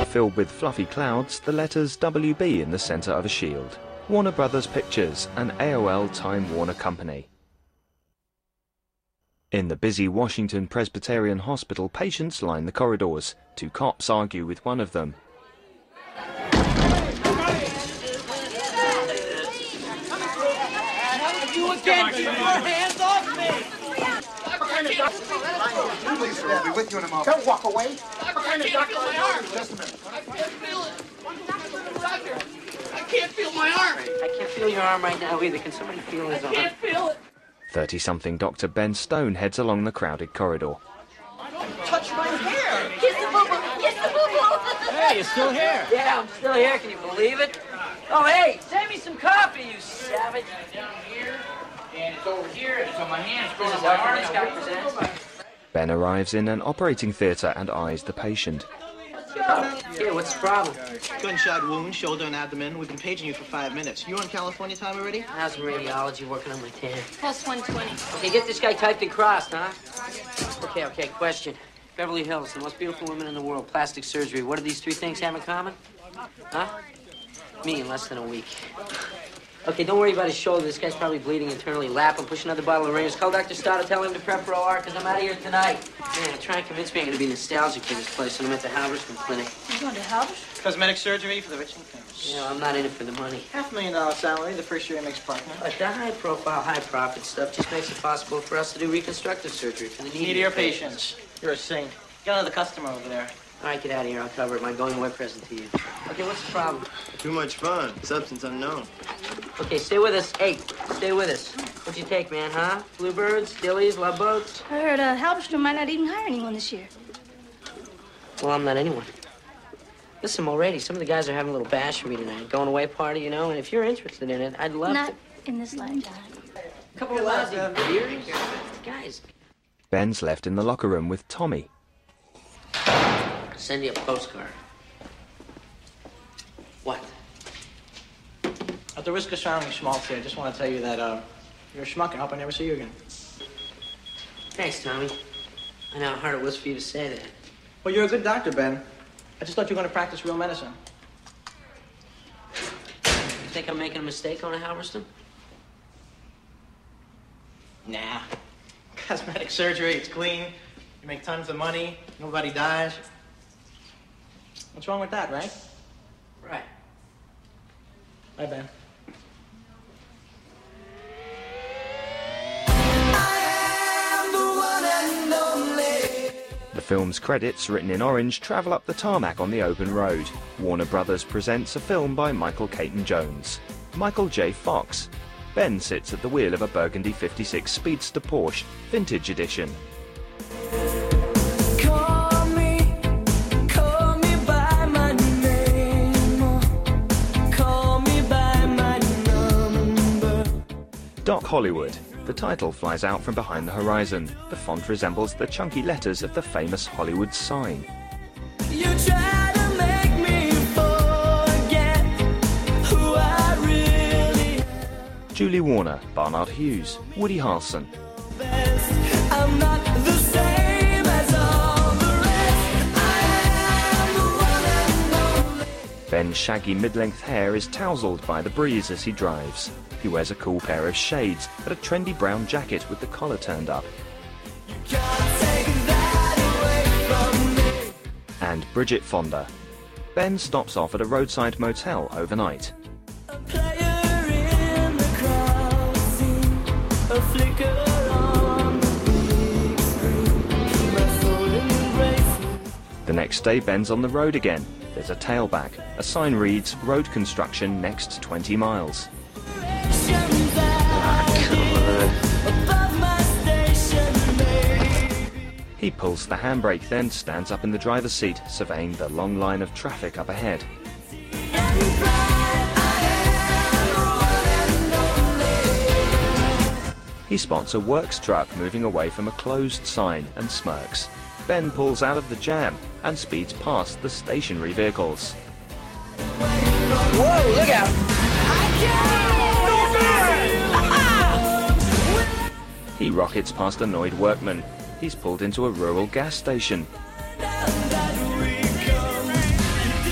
filled with fluffy clouds, the letters WB in the center of a shield. Warner Brothers Pictures, an AOL Time Warner company. In the busy Washington Presbyterian Hospital, patients line the corridors. Two cops argue with one of them. You again! Keep your hands off me! Please, we'll be with you in a moment. Don't walk away. I can't feel my arm. Just a minute. I can't feel it. Doctor, I can't feel my arm. I can't feel your arm right now either. Can somebody feel his arm? I can't feel it. 30-something Dr. Ben Stone heads along the crowded corridor. Touch my hair. Kiss the boo-boo! Kiss the boo-boo! Hey, you're still here. Yeah, I'm still here. Can you believe it? Oh, hey, save me some coffee, you savage. Down here, and it's over here, and it's on my hands. This is how this guy presents. Ben arrives in an operating theatre and eyes the patient. Here, what's the problem? Gunshot wound, shoulder and abdomen. We've been paging you for 5 minutes. You on California time already? How's some radiology working on my tan? Plus 120. Okay, get this guy typed and crossed, huh? Okay, question. Beverly Hills, the most beautiful women in the world, plastic surgery. What do these three things have in common? Huh? Me in less than a week. Okay, don't worry about his shoulder. This guy's probably bleeding internally. Lap him, push another bottle of Rangers. Call Dr. Stoddard, tell him to prep for OR, because I'm out of here tonight. Man, try and convince me I'm going to be nostalgic for this place, and I'm at the Halberstam Clinic. You going to Halbers? Cosmetic surgery for the rich and famous. You know, I'm not in it for the money. $500,000 salary the first year he makes partner. But the high-profile, high-profit stuff just makes it possible for us to do reconstructive surgery for the Needier patients. You're a saint. Get another customer over there. All right, get out of here. I'll cover it. My going away present to you. Okay, what's the problem? Too much fun. Substance unknown. Okay, stay with us. Hey, stay with us. What'd you take, man, huh? Bluebirds, dillies, love boats? I heard Halberstam might not even hire anyone this year. Well, I'm not anyone. Listen, Mulready, some of the guys are having a little bash for me tonight. Going away party, you know, and if you're interested in it, I'd love Not to. in this lifetime. A couple of lousy beers? Guys, Ben's left in the locker room with Tommy. send you a postcard. What? At the risk of sounding schmaltzy, I just want to tell you that you're a schmuck. I hope I never see you again. Thanks, Tommy. I know how hard it was for you to say that. Well, you're a good doctor, Ben. I just thought you were going to practice real medicine. You think I'm making a mistake on a Halberstam? Nah. Cosmetic surgery, it's clean. You make tons of money. Nobody dies. What's wrong with that, right? Right. Bye, Ben. The film's credits, written in orange, travel up the tarmac on the open road. Warner Brothers presents a film by Michael Caton Jones. Michael J. Fox. Ben sits at the wheel of a Burgundy 56 Speedster Porsche, Vintage Edition. Doc Hollywood. The title flies out from behind the horizon. The font resembles the chunky letters of the famous Hollywood sign. You try to make me forget who I really am. Julie Warner, Barnard Hughes, Woody Harrelson. I'm not the same as all the rest. I am the one and only. Ben's shaggy mid-length hair is tousled by the breeze as he drives. He wears a cool pair of shades and a trendy brown jacket with the collar turned up. You can't take that away from me. And Bridget Fonda. Ben stops off at a roadside motel overnight. A player in the crowd scene, a flicker on the big screen. My soul embraces. The next day, Ben's on the road again. There's a tailback. A sign reads, Road construction next 20 miles. He pulls the handbrake, then stands up in the driver's seat, surveying the long line of traffic up ahead. He spots a works truck moving away from a closed sign and smirks. Ben pulls out of the jam and speeds past the stationary vehicles. Whoa, look out! He rockets past annoyed workmen. He's pulled into a rural gas station.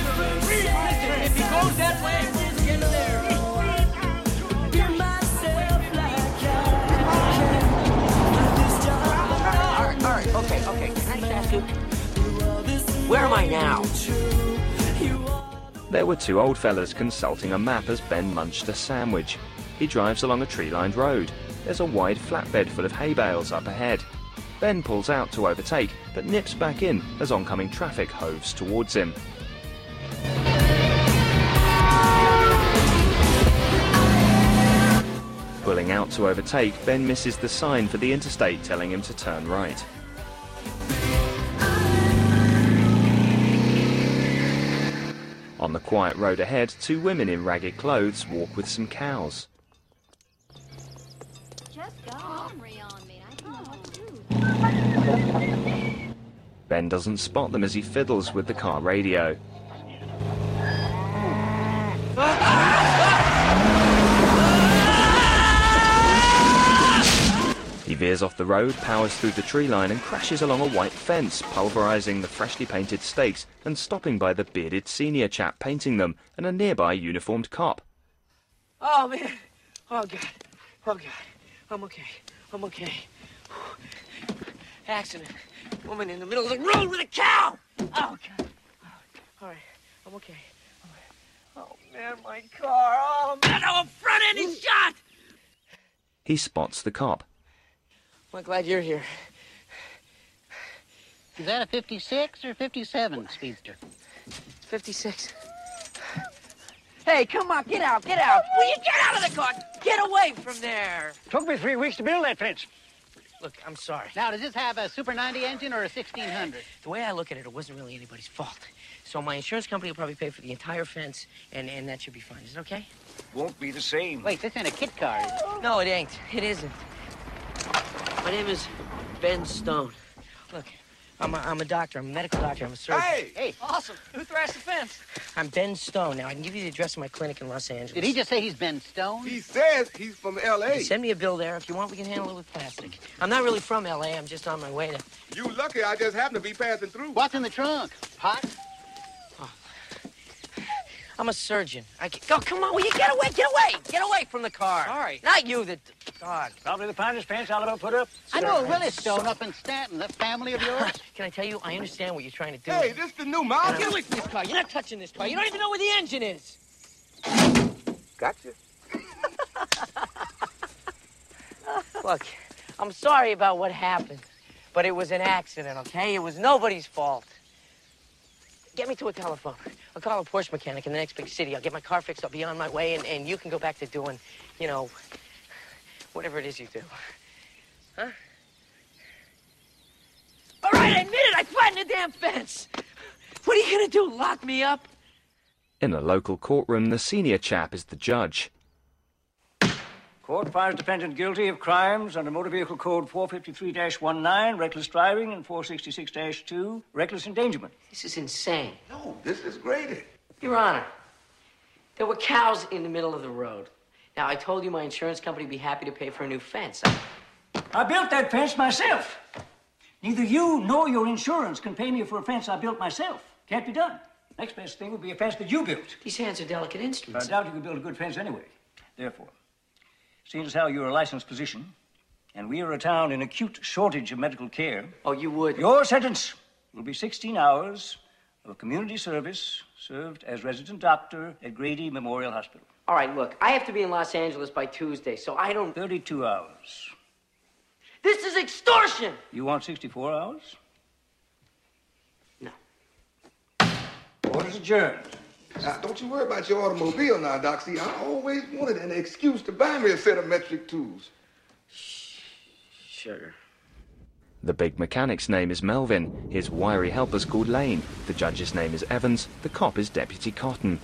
to? Where am I now? There were two old fellas consulting a map as Ben munched a sandwich. He drives along a tree-lined road. There's a wide flatbed full of hay bales up ahead. Ben pulls out to overtake, but nips back in as oncoming traffic hoves towards him. Pulling out to overtake, Ben misses the sign for the interstate telling him to turn right. On the quiet road ahead, two women in ragged clothes walk with some cows. Just go. On me. I don't know what to do. Ben doesn't spot them as he fiddles with the car radio. He veers off the road, powers through the tree line and crashes along a white fence, pulverising the freshly painted stakes and stopping by the bearded senior chap painting them and a nearby uniformed cop. Oh, man. Oh, God. Oh, God. I'm okay. Accident. Woman in the middle of the road with a cow. Oh, God. All right. I'm okay. Oh, man, my car. Oh, man, I'm front-ended shot. He spots the cop. I'm glad you're here. Is that a 56 or 57 Speedster? 56. Hey, come on, get out. Will you get out of the car? Get away from there. Took me 3 weeks to build that fence. Look, I'm sorry. Now, does this have a Super 90 engine or a 1600? The way I look at it, it wasn't really anybody's fault. So my insurance company will probably pay for the entire fence, and that should be fine. Is it okay? Won't be the same. Wait, this ain't a kit car, is it? No, it ain't. It isn't. My name is Ben Stone. Look, I'm a doctor. I'm a medical doctor. I'm a surgeon. Hey! Awesome. Who thrashed the fence? I'm Ben Stone. Now, I can give you the address of my clinic in Los Angeles. Did he just say he's Ben Stone? He says he's from L.A. Send me a bill there. If you want, we can handle it with plastic. I'm not really from L.A. I'm just on my way to... You lucky I just happened to be passing through. What's in the trunk? Pot? I'm a surgeon. Oh, come on. Will you get away? Get away from the car. Sorry. Not you, the dog. Probably the finest fence I'll ever put up. I know a Willis Stone up in Stanton. That family of yours? Can I tell you, I understand what you're trying to do. Hey, this the new model. Get away from this car. You're not touching this car. You don't even know where the engine is. Gotcha. Look, I'm sorry about what happened, but it was an accident, okay? It was nobody's fault. Get me to a telephone. I'll call a Porsche mechanic in the next big city. I'll get my car fixed. I'll be on my way, and you can go back to doing, you know, whatever it is you do. Huh? All right, I admit it. I flattened the damn fence. What are you gonna do, lock me up? In a local courtroom, the senior chap is the judge. Court finds defendant guilty of crimes under Motor Vehicle Code 453-19, reckless driving, and 466-2, reckless endangerment. This is insane. No, this is graded. Your Honor, there were cows in the middle of the road. Now, I told you my insurance company would be happy to pay for a new fence. I built that fence myself. Neither you nor your insurance can pay me for a fence I built myself. Can't be done. Next best thing would be a fence that you built. These hands are delicate But I instruments. doubt you could build a good fence anyway. Therefore, seeing as how you're a licensed physician, and we are a town in acute shortage of medical care, Oh, you would? your sentence will be 16 hours of community service served as resident doctor at Grady Memorial Hospital. All right, look, I have to be in Los Angeles by Tuesday, so I don't... 32 hours. This is extortion! You want 64 hours? No. Order's adjourned. Now, don't you worry about your automobile now, Doc. See, I always wanted an excuse to buy me a set of metric tools. Sugar. The big mechanic's name is Melvin. His wiry helper's called Lane. The judge's name is Evans. The cop is Deputy Cotton.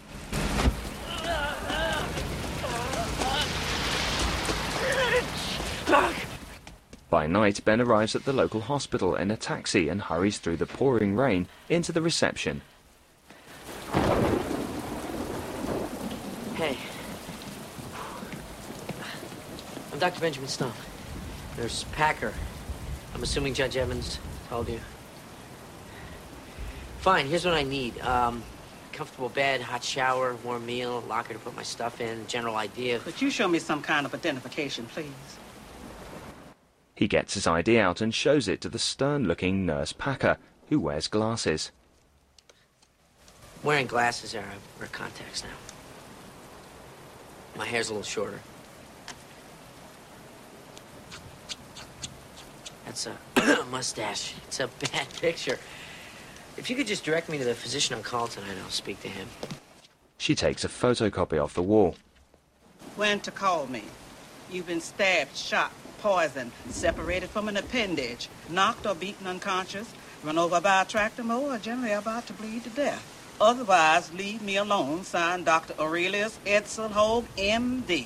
By night, Ben arrives at the local hospital in a taxi and hurries through the pouring rain into the reception. Hey. I'm Dr. Benjamin Stone. Nurse Packer. I'm assuming Judge Evans told you. Fine, here's what I need. Comfortable bed, hot shower, warm meal, locker to put my stuff in, general idea. Could you show me some kind of identification, please? He gets his ID out and shows it to the stern-looking Nurse Packer, who wears glasses. Wearing glasses there, I wear contacts now. My hair's a little shorter. That's a mustache. It's a bad picture. If you could just direct me to the physician on call tonight, I'll speak to him. She takes a photocopy off the wall. When to call me. You've been stabbed, shot, poisoned, separated from an appendage, knocked or beaten unconscious, run over by a tractor mower, or generally about to bleed to death. Otherwise, leave me alone. Signed, Dr. Aurelius Edsel Hogue, M.D.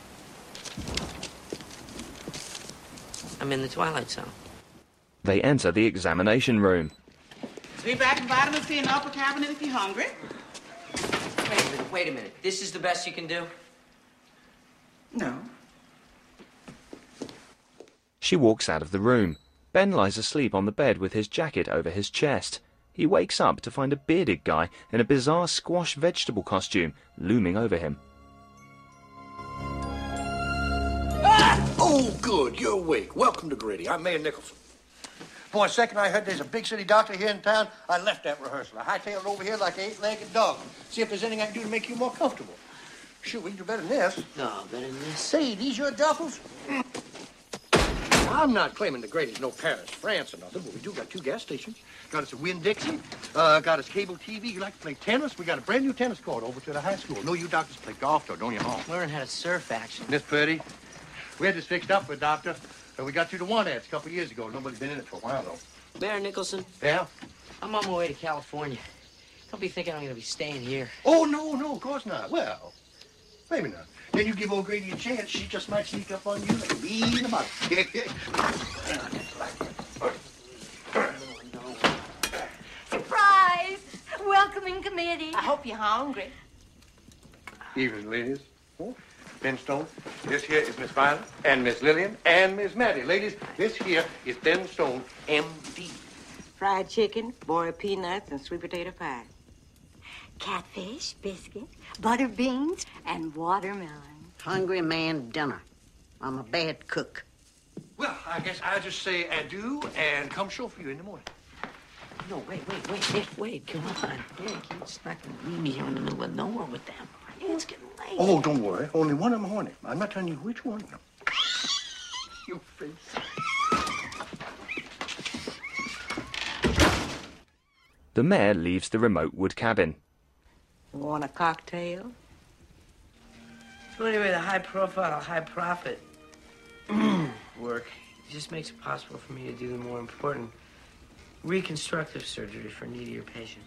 I'm in the Twilight Zone. They enter the examination room. Be back in vitamin C in the upper cabinet if you're hungry. Wait a minute. This is the best you can do? No. She walks out of the room. Ben lies asleep on the bed with his jacket over his chest. He wakes up to find a bearded guy in a bizarre squash vegetable costume looming over him. Oh, good. You're awake. Welcome to Grady. I'm Mayor Nicholson. Boy, second I heard there's a big city doctor here in town, I left that rehearsal. I hightailed it over here like an eight-legged dog. See if there's anything I can do to make you more comfortable. Shoot, we can do better than this. No, better than this. Say, these your duffels? I'm not claiming that Grady's no Paris, France or nothing, but we do got 2 gas stations. Got us a Winn-Dixie, got us cable TV. You like to play tennis? We got a brand new tennis court over to the high school. No, you doctors play golf, though, don't you, Hall? Learn how to surf, actually. Miss Purdy, we had this fixed up for a doctor. We got you to one ads a couple of years ago. Nobody's been in it for a while, though. Mayor Nicholson? Yeah? I'm on my way to California. Don't be thinking I'm going to be staying here. Oh, no, of course not. Well, maybe not. Then you give old Grady a chance. She just might sneak up on you like a bee in a mouth. Surprise! Welcoming committee. I hope you're hungry. Evening, ladies. Ben Stone. This here is Miss Violet and Miss Lillian and Miss Maddie. Ladies, this here is Ben Stone, M.D. Fried chicken, boiled peanuts, and sweet potato pie. Catfish, biscuit, butter beans, and watermelon. Hungry man dinner. I'm a bad cook. Well, I guess I'll just say adieu and come show for you in the morning. No, wait. Come on. Nick, you're just not going to leave me here in the middle of nowhere with them. It's getting late. Oh, don't worry. Only one of them horny. I'm not telling you which one. You face. The mayor leaves the remote wood cabin. Want a cocktail? So anyway, the high-profile, high-profit work just makes it possible for me to do the more important reconstructive surgery for needier patients.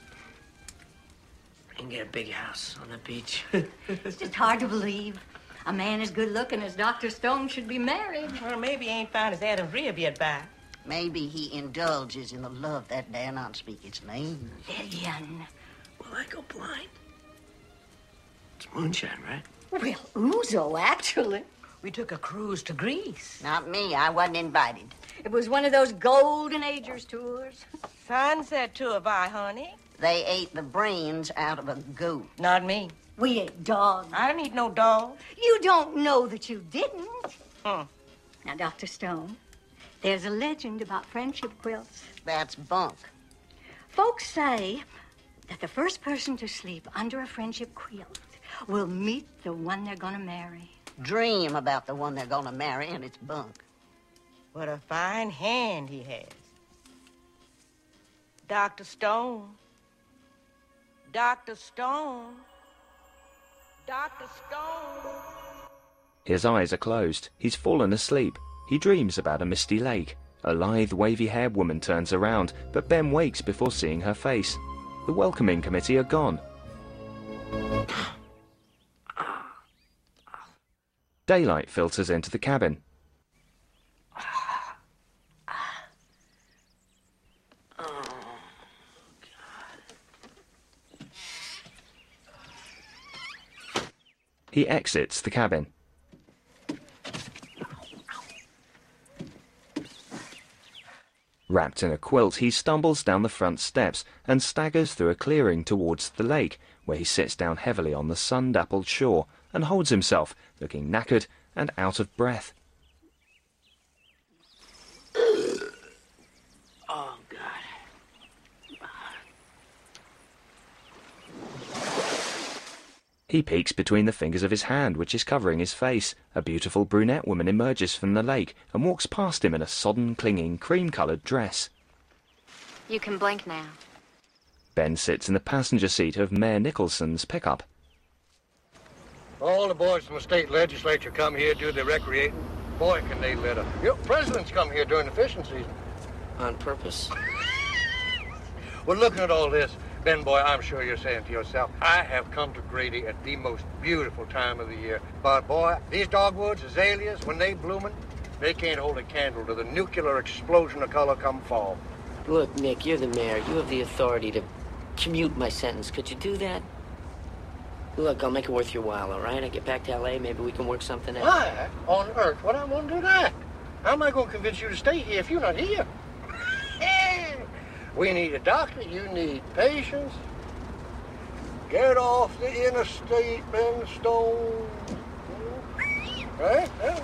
And get a big house on the beach. It's just hard to believe. A man as good looking as Dr. Stone should be married. Well, maybe he ain't found his Adam rib yet, by. Maybe he indulges in the love that dare not speak its name. Lillian. Will I go blind? It's moonshine, right? Well, Ouzo, actually. We took a cruise to Greece. Not me. I wasn't invited. It was one of those Golden Agers tours. Sunset tour, by, honey. They ate the brains out of a goat. Not me. We ate dogs. I didn't eat no dog. You don't know that you didn't. Huh. Now, Dr. Stone, there's a legend about friendship quilts. That's bunk. Folks say that the first person to sleep under a friendship quilt will meet the one they're gonna marry. Dream about the one they're gonna marry, and it's bunk. What a fine hand he has. Dr. Stone. Dr. Stone. Dr. Stone. His eyes are closed. He's fallen asleep. He dreams about a misty lake. A lithe, wavy-haired woman turns around, but Ben wakes before seeing her face. The welcoming committee are gone. Daylight filters into the cabin. He exits the cabin. Wrapped in a quilt, he stumbles down the front steps and staggers through a clearing towards the lake, where he sits down heavily on the sun-dappled shore and holds himself, looking knackered and out of breath. He peeks between the fingers of his hand, which is covering his face. A beautiful brunette woman emerges from the lake and walks past him in a sodden, clinging, cream-coloured dress. You can blink now. Ben sits in the passenger seat of Mayor Nicholson's pickup. All the boys from the state legislature come here, do their recreating. Boy, can they let up. You know, presidents come here during the fishing season. On purpose? Well, looking at all this, Ben, boy, I'm sure you're saying to yourself, I have come to Grady at the most beautiful time of the year. But, boy, these dogwoods, azaleas, when they blooming, they can't hold a candle to the nuclear explosion of color come fall. Look, Nick, you're the mayor. You have the authority to commute my sentence. Could you do that? Look, I'll make it worth your while, all right? I get back to L.A., maybe we can work something out. Why on earth would I want to do that? How am I going to convince you to stay here if you're not here? We need a doctor. You need patience. Get off the interstate, Ben Stone. Right? Yeah.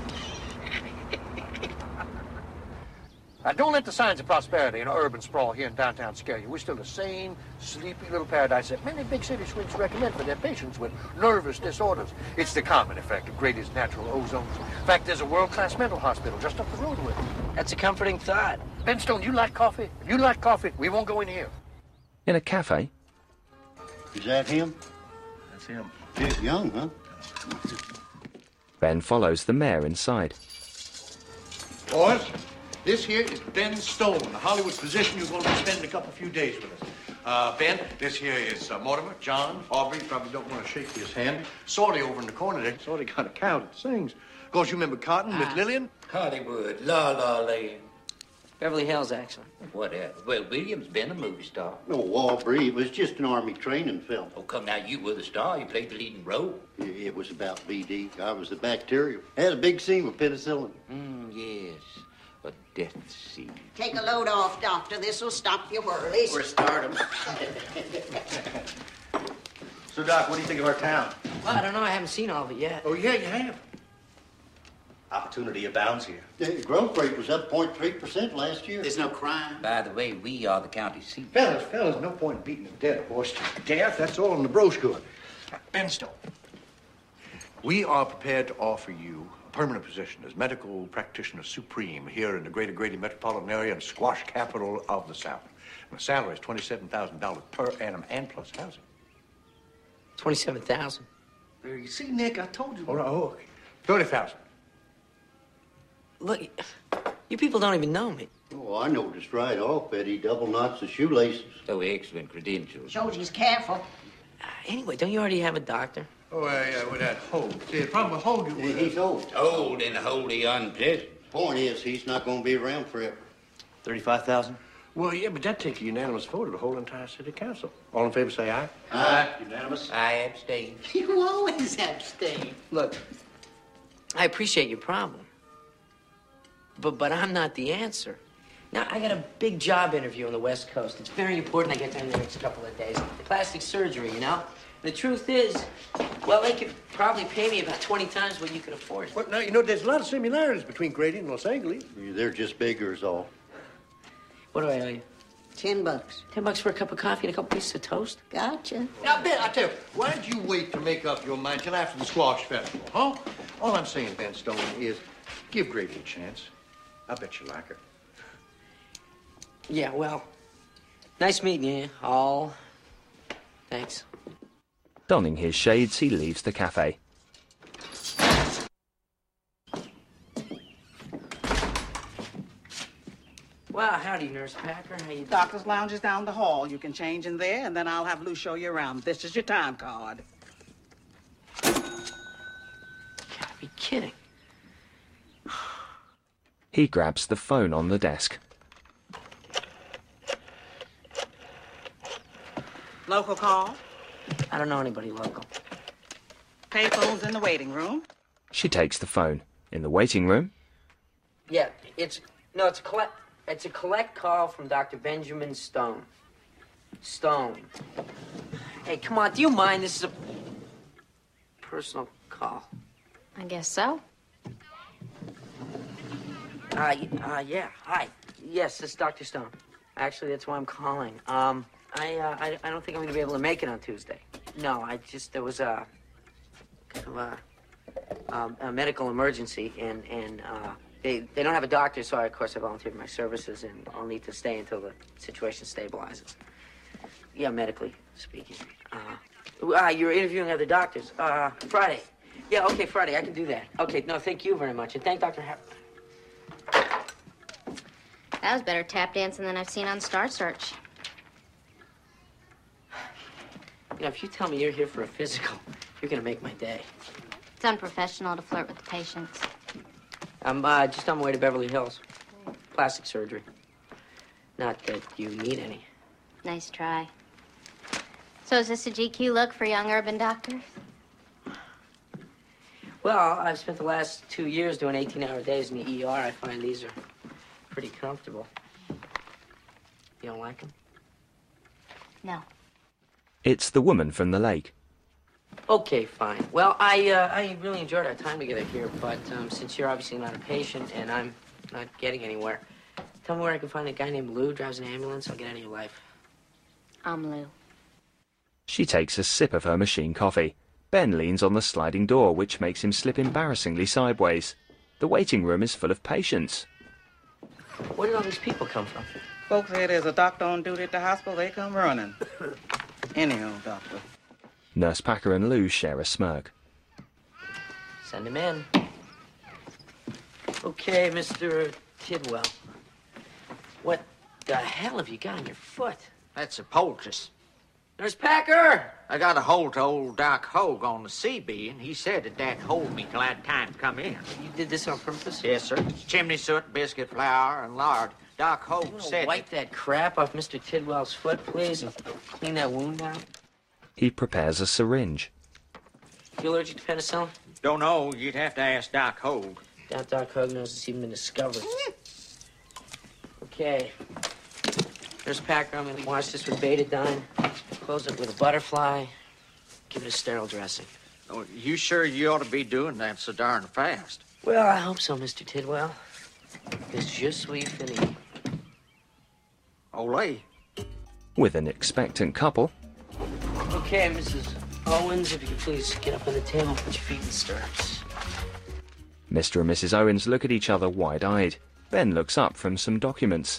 Now, don't let the signs of prosperity and urban sprawl here in downtown scare you. We're still the same sleepy little paradise that many big city suites recommend for their patients with nervous disorders. It's the common effect of Grady's natural ozone. In fact, there's a world-class mental hospital just up the road with it. That's a comforting thought. Ben Stone, you like coffee? If you like coffee, we won't go in here. In a cafe. Is that him? That's him. Bit young, huh? Ben follows the mayor inside. Boys, this here is Ben Stone, the Hollywood physician who's going to be spending a few days with us. Ben, this here is Mortimer, John, Aubrey. Probably don't want to shake his hand. Sorty over in the corner there. Sorty got a cow that sings. Of course, you remember Cotton, Miss Lillian? Hollywood, La La Land. Beverly Hills, actually. Whatever. Well, William's been a movie star. No, Aubrey, it was just an Army training film. Oh, come now, you were the star. You played the leading role. It was about BD. I was the bacterial. Had a big scene with penicillin. Yes. A death scene. Take a load off, Doctor. This'll stop your worries. We're starting. So, Doc, what do you think of our town? Well, I don't know. I haven't seen all of it yet. Oh, yeah, you have. Opportunity abounds here. The growth rate was up 0.3% last year. There's no crime. By the way, we are the county seat. Fellas, no point in beating a dead horse to death. That's all in the brochure. Ben Stone, we are prepared to offer you a permanent position as medical practitioner supreme here in the greater Grady metropolitan area and squash capital of the South. And the salary is $27,000 per annum and plus housing. 27,000. You see, Nick, I told you. Oh, okay. 30,000. Look, you people don't even know me. Oh, I noticed right off that he double knots the shoelaces. So excellent credentials. Shows he's careful. Anyway, don't you already have a doctor? Oh, yeah, with that Hogue. See, the problem with Hogue is... He's old. Old and wholly unpleasant. Point is, he's not going to be around forever. 35,000? Well, yeah, but that'd take a unanimous vote of the whole entire city council. All in favor, say aye. Aye. Unanimous? I abstain. You always abstain. Look, I appreciate your problem. But I'm not the answer. Now, I got a big job interview on the West Coast. It's very important I get there in the next couple of days. Plastic surgery, you know? The truth is, well, they could probably pay me about 20 times what you could afford. Well, now, you know, there's a lot of similarities between Grady and Los Angeles. They're just bigger is all. What do I owe you? $10. $10 for a cup of coffee and a couple pieces of toast? Gotcha. Now, Ben, I tell you, why don't you wait to make up your mind till after the squash festival, huh? All I'm saying, Ben Stone, is give Grady a chance. I bet you like her. Yeah, well, nice meeting you all. Thanks. Donning his shades, he leaves the cafe. Well, howdy, Nurse Packer. How you doing? Doctor's lounge is down the hall. You can change in there, and then I'll have Lou show you around. This is your time card. Gotta be kidding. He grabs the phone on the desk. Local call. I don't know anybody local. Payphone's in the waiting room. She takes the phone. In the waiting room, Yeah, it's a collect call from Dr. Benjamin Stone. Stone. Hey, come on, do you mind? This is a personal call. I guess so. Yeah, hi. Yes, this is Dr. Stone. Actually, that's why I'm calling. I don't think I'm gonna be able to make it on Tuesday. No, there was a medical emergency, and they don't have a doctor, so of course I volunteered my services, and I'll need to stay until the situation stabilizes. Yeah, medically speaking. You're interviewing other doctors. Friday. Yeah, okay, Friday, I can do that. Okay, no, thank you very much, and thank Dr. That was better tap dancing than I've seen on Star Search. You know, if you tell me you're here for a physical, you're gonna make my day. It's unprofessional to flirt with the patients. I'm just on my way to Beverly Hills. Plastic surgery. Not that you need any. Nice try. So is this a GQ look for young urban doctors? Well, I've spent the last 2 years doing 18-hour days in the ER. I find these are pretty comfortable. You don't like them? No. It's the woman from the lake. Okay, fine. Well, I really enjoyed our time together here, but since you're obviously not a patient and I'm not getting anywhere, tell me where I can find a guy named Lou, drives an ambulance. I'll get out of your life. I'm Lou. She takes a sip of her machine coffee. Ben leans on the sliding door, which makes him slip embarrassingly sideways. The waiting room is full of patients. Where did all these people come from? Folks say there's a doctor on duty at the hospital. They come running. Anyhow, doctor. Nurse Packer and Lou share a smirk. Send him in. Okay, Mr. Tidwell. What the hell have you got on your foot? That's a poultice. Nurse Packer! I got a hold of old Doc Hogue on the CB, and he said that'd hold me till I had time to come in. You did this on purpose? Yes, sir. It's chimney soot, biscuit flour, and lard. Doc Hogue said... Wipe that crap off Mr. Tidwell's foot, please, and clean that wound out. He prepares a syringe. You allergic to penicillin? Don't know. You'd have to ask Doc Hogue. Doubt Doc Hogue knows it's even been discovered. Okay. Nurse Packer, I'm going to wash this with betadine, close it with a butterfly, give it a sterile dressing. Oh, you sure you ought to be doing that so darn fast? Well, I hope so, Mr. Tidwell. It's je suis fini. Olé. With an expectant couple. Okay, Mrs. Owens, if you could please get up on the table and put your feet in the stirrups. Mr. and Mrs. Owens look at each other wide-eyed. Ben looks up from some documents.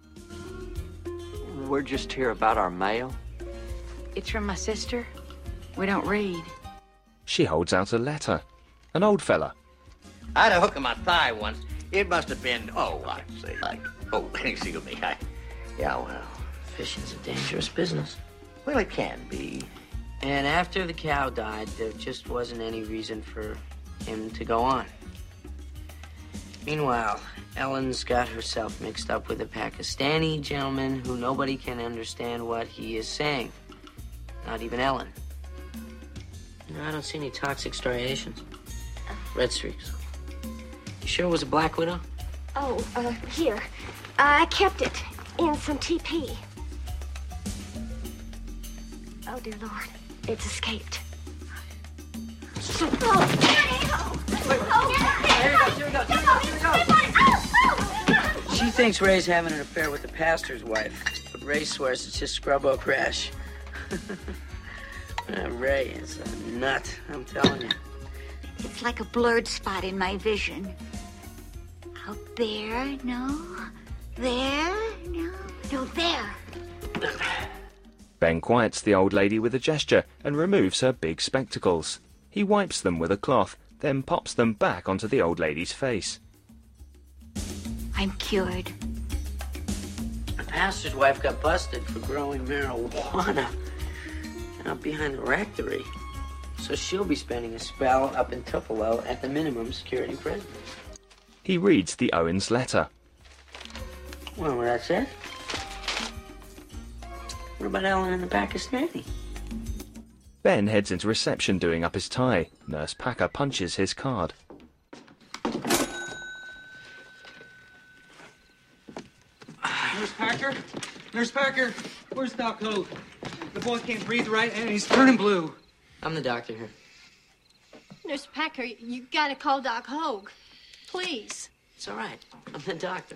We're just here about our mail. It's from my sister. We don't read. She holds out a letter. An old fella. I had a hook in my thigh once. It must have been, I say, excuse me. Yeah, well, Fishing's a dangerous business. Well, it can be. And after the cow died, there just wasn't any reason for him to go on. Meanwhile, Ellen's got herself mixed up with a Pakistani gentleman who nobody can understand what he is saying. Not even Ellen. No, I don't see any toxic striations. Red streaks. You sure it was a black widow? Oh, here. I kept it in some TP. Oh, dear Lord. It's escaped. She thinks Ray's having an affair with the pastor's wife, but Ray swears it's just scrub oak rash. Ray is a nut, I'm telling you. It's like a blurred spot in my vision. Out there, no. There, no. No, there. Ben quiets the old lady with a gesture and removes her big spectacles. He wipes them with a cloth, then pops them back onto the old lady's face. I'm cured. The pastor's wife got busted for growing marijuana out behind the rectory. So she'll be spending a spell up in Tupelo at the minimum security prison. He reads the Owens letter. Well, that's it. What about Ellen and the Pakistani? Ben heads into reception doing up his tie. Nurse Packer punches his card. Nurse Packer? Nurse Packer, where's Doc Hogue? The boy can't breathe right and he's turning blue. I'm the doctor here. Nurse Packer, you gotta call Doc Hogue. Please. It's all right. I'm the doctor.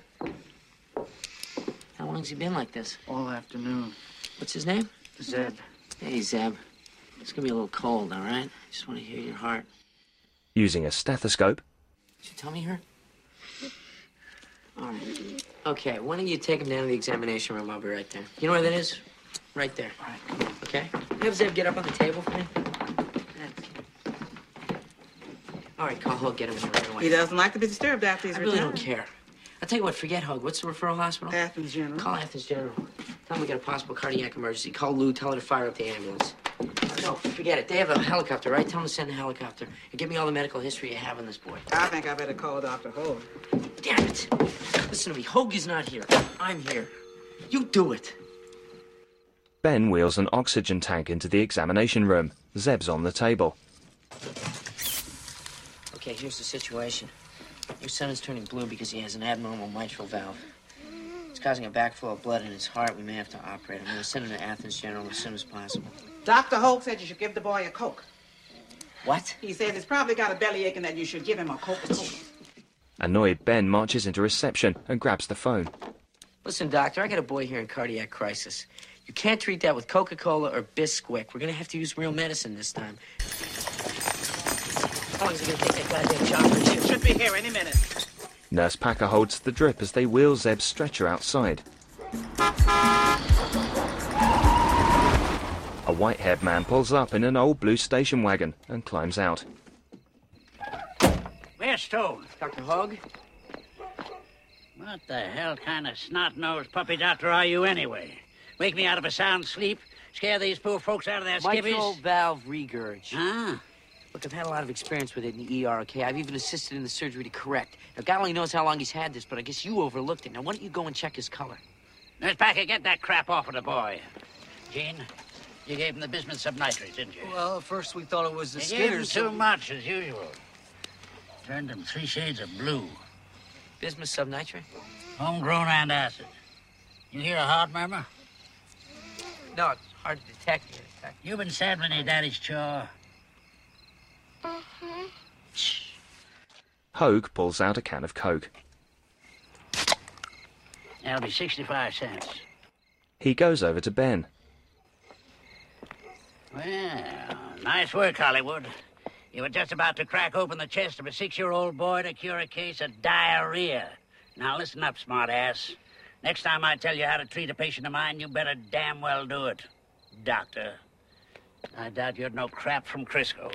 How long's he been like this? All afternoon. What's his name? Zeb. Hey, Zeb. It's gonna be a little cold, all right? Just want to hear your heart. Using a stethoscope, Did your tummy hurt? All right. Okay, why don't you take him down to the examination room? I'll be right there. You know where that is? Right there. All right, come on. Okay? Have Zeb get up on the table for me. All right, call Hug, get him in here right away. He doesn't like to be disturbed after he's I really retired. don't care. I'll tell you what, forget Hug. What's the referral hospital? Athens General. Call Athens General. Tell them we got a possible cardiac emergency. Call Lou, tell her to fire up the ambulance. No, forget it. They have a helicopter, right? Tell them to send a helicopter. And give me all the medical history you have on this boy. I think I better call Dr. Hogue. Damn it. Listen to me. Hogue is not here. I'm here. You do it. Ben wheels an oxygen tank into the examination room. Zeb's on the table. Okay, here's the situation. Your son is turning blue because he has an abnormal mitral valve. It's causing a backflow of blood in his heart. We may have to operate him. We'll send him to Athens General as soon as possible. Dr. Hogue said you should give the boy a Coke. What? He said he's probably got a bellyache and that you should give him a Coca-Cola. Annoyed, Ben marches into reception and grabs the phone. Listen, doctor, I got a boy here in cardiac crisis. You can't treat that with Coca-Cola or Bisquick. We're gonna have to use real medicine this time. How long is it gonna take that goddamn job? It should be here any minute. Nurse Packer holds the drip as they wheel Zeb's stretcher outside. A white-haired man pulls up in an old blue station wagon and climbs out. Where's Stone? Dr. Hogue? What the hell kind of snot-nosed puppy doctor are you anyway? Wake me out of a sound sleep? Scare these poor folks out of their Mitral skivvies? valve regurg. Ah. Look, I've had a lot of experience with it in the ER, okay? I've even assisted in the surgery to correct. Now, God only knows how long he's had this, but I guess you overlooked it. Now, why don't you go and check his color? Nurse Packer, get that crap off of the boy. Gene, you gave him the bismuth subnitrate, didn't you? Well, at first we thought it was the You gave him skitters. too much, as usual. Turned him 3 shades of blue. Bismuth subnitrate? Homegrown antacid. You hear a heart murmur? No, it's hard to detect here. You been saddling your daddy's chaw? Hogue pulls out a can of Coke. That'll be 65 cents. He goes over to Ben. Well, nice work, Hollywood. You were just about to crack open the chest of a 6-year-old boy to cure a case of diarrhea. Now listen up, smartass. Next time I tell you how to treat a patient of mine, you better damn well do it, doctor. I doubt you'd know crap from Crisco.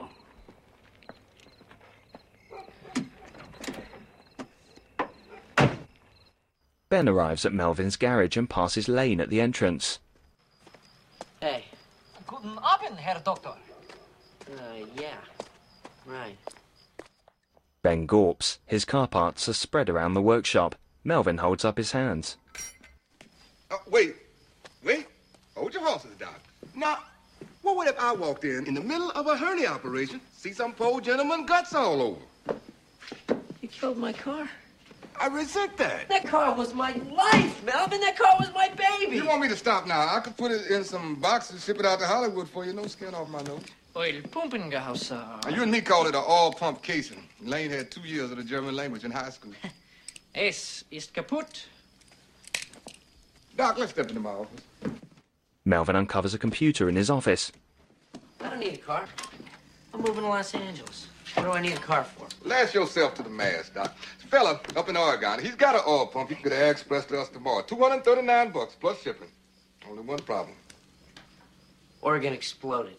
Ben arrives at Melvin's garage and passes Lane at the entrance. Hey. Guten Abend, Herr Doktor. Yeah. Right. Ben gawps. His car parts are spread around the workshop. Melvin holds up his hands. Wait. Hold your horses, Doc. Now, what would if I walked in the middle of a hernia operation, see some poor gentleman guts all over? You killed my car. I resent that. That car was my life, Melvin. That car was my baby. You want me to stop now? I could put it in some boxes, ship it out to Hollywood for you. No skin off my nose. Oil Pumpengas. Now, you and me called it an all-pump casing. Lane had 2 years of the German language in high school. Es ist kaputt. Doc, let's step into my office. Melvin uncovers a computer in his office. I don't need a car. I'm moving to Los Angeles. What do I need a car for? Lash yourself to the mast, Doc. This fella up in Oregon, he's got an oil pump. He could have express to us tomorrow. $239 plus shipping. Only one problem. Oregon exploded.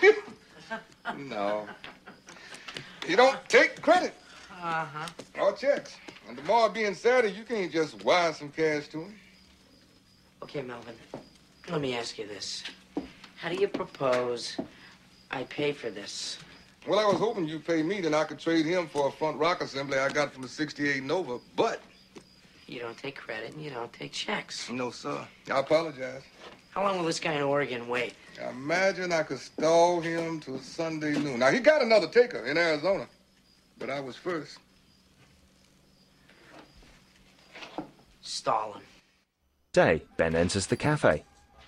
No. You don't take credit. Uh-huh. Or checks. And tomorrow being Saturday, you can't just wire some cash to him. Okay, Melvin, let me ask you this. How do you propose I pay for this? Well, I was hoping you'd pay me, then I could trade him for a front rock assembly I got from the 68 Nova, but... You don't take credit and you don't take checks. No, sir. I apologize. How long will this guy in Oregon wait? I imagine I could stall him till Sunday noon. Now, he got another taker in Arizona, but I was first. Stall him. Day, Ben enters the cafe.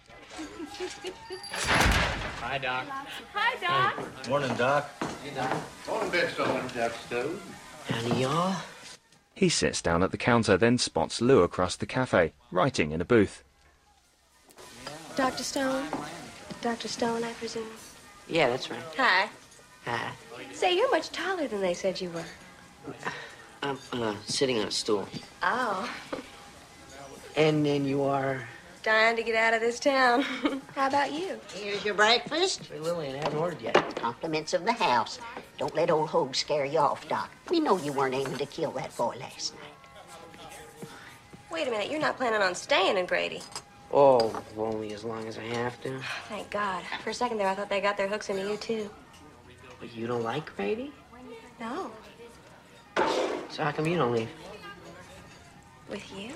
Hi, Doc. Hi, Doc. Morning, Doc. Hey, Doc. Morning, Ben Stone. Dr. Stone. Howdy, y'all. He sits down at the counter, then spots Lou across the cafe, writing in a booth. Dr. Stone? Dr. Stone, I presume? Yeah, that's right. Hi. Hi. Say, you're much taller than they said you were. I'm sitting on a stool. Oh. And then you are... Dying to get out of this town. How about you? Here's your breakfast. Hey, Lillian, I haven't ordered yet. Compliments of the house. Don't let old Hogue scare you off, Doc. We know you weren't aiming to kill that boy last night. Wait a minute, you're not planning on staying in Grady. Oh, only as long as I have to. Thank God. For a second there, I thought they got their hooks into you, too. But you don't like Grady? No. So how come you don't leave? With you?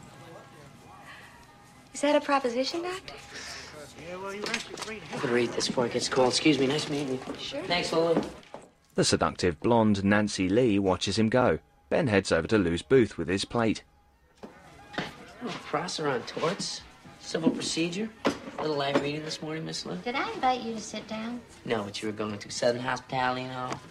Is that a proposition, Doctor? Yeah, well, you I could read this before it gets cold. Excuse me, nice meeting you. Sure. Thanks, Lily. The seductive blonde Nancy Lee watches him go. Ben heads over to Lou's booth with his plate. Oh, crosser on torts. Civil procedure. A little light reading this morning, Miss Lou. Did I invite you to sit down? No, but you were going to Southern Hospitality and all.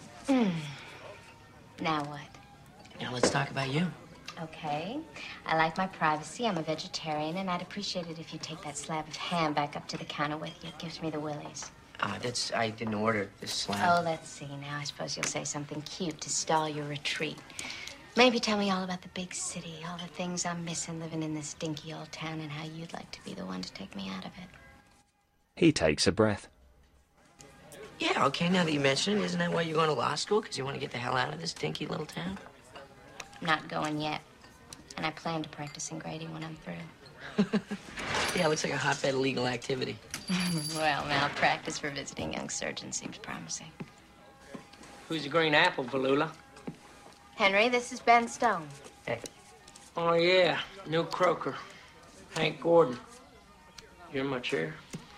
Now what? Now let's talk about you. Okay. I like my privacy. I'm a vegetarian, and I'd appreciate it if you take that slab of ham back up to the counter with you. It gives me the willies. I didn't order this slab. Oh, let's see. Now I suppose you'll say something cute to stall your retreat. Maybe tell me all about the big city, all the things I'm missing living in this dinky old town, and how you'd like to be the one to take me out of it. He takes a breath. Yeah, okay, now that you mention it, isn't that why you're going to law school? Because you want to get the hell out of this dinky little town? I'm not going yet, and I plan to practice in Grady when I'm through. Yeah, it looks like a hotbed of legal activity. Well, malpractice for visiting young surgeons seems promising. Who's the green apple, Valula? Henry, this is Ben Stone. Hey. Oh, yeah, new croaker. Hank Gordon. You're my chair.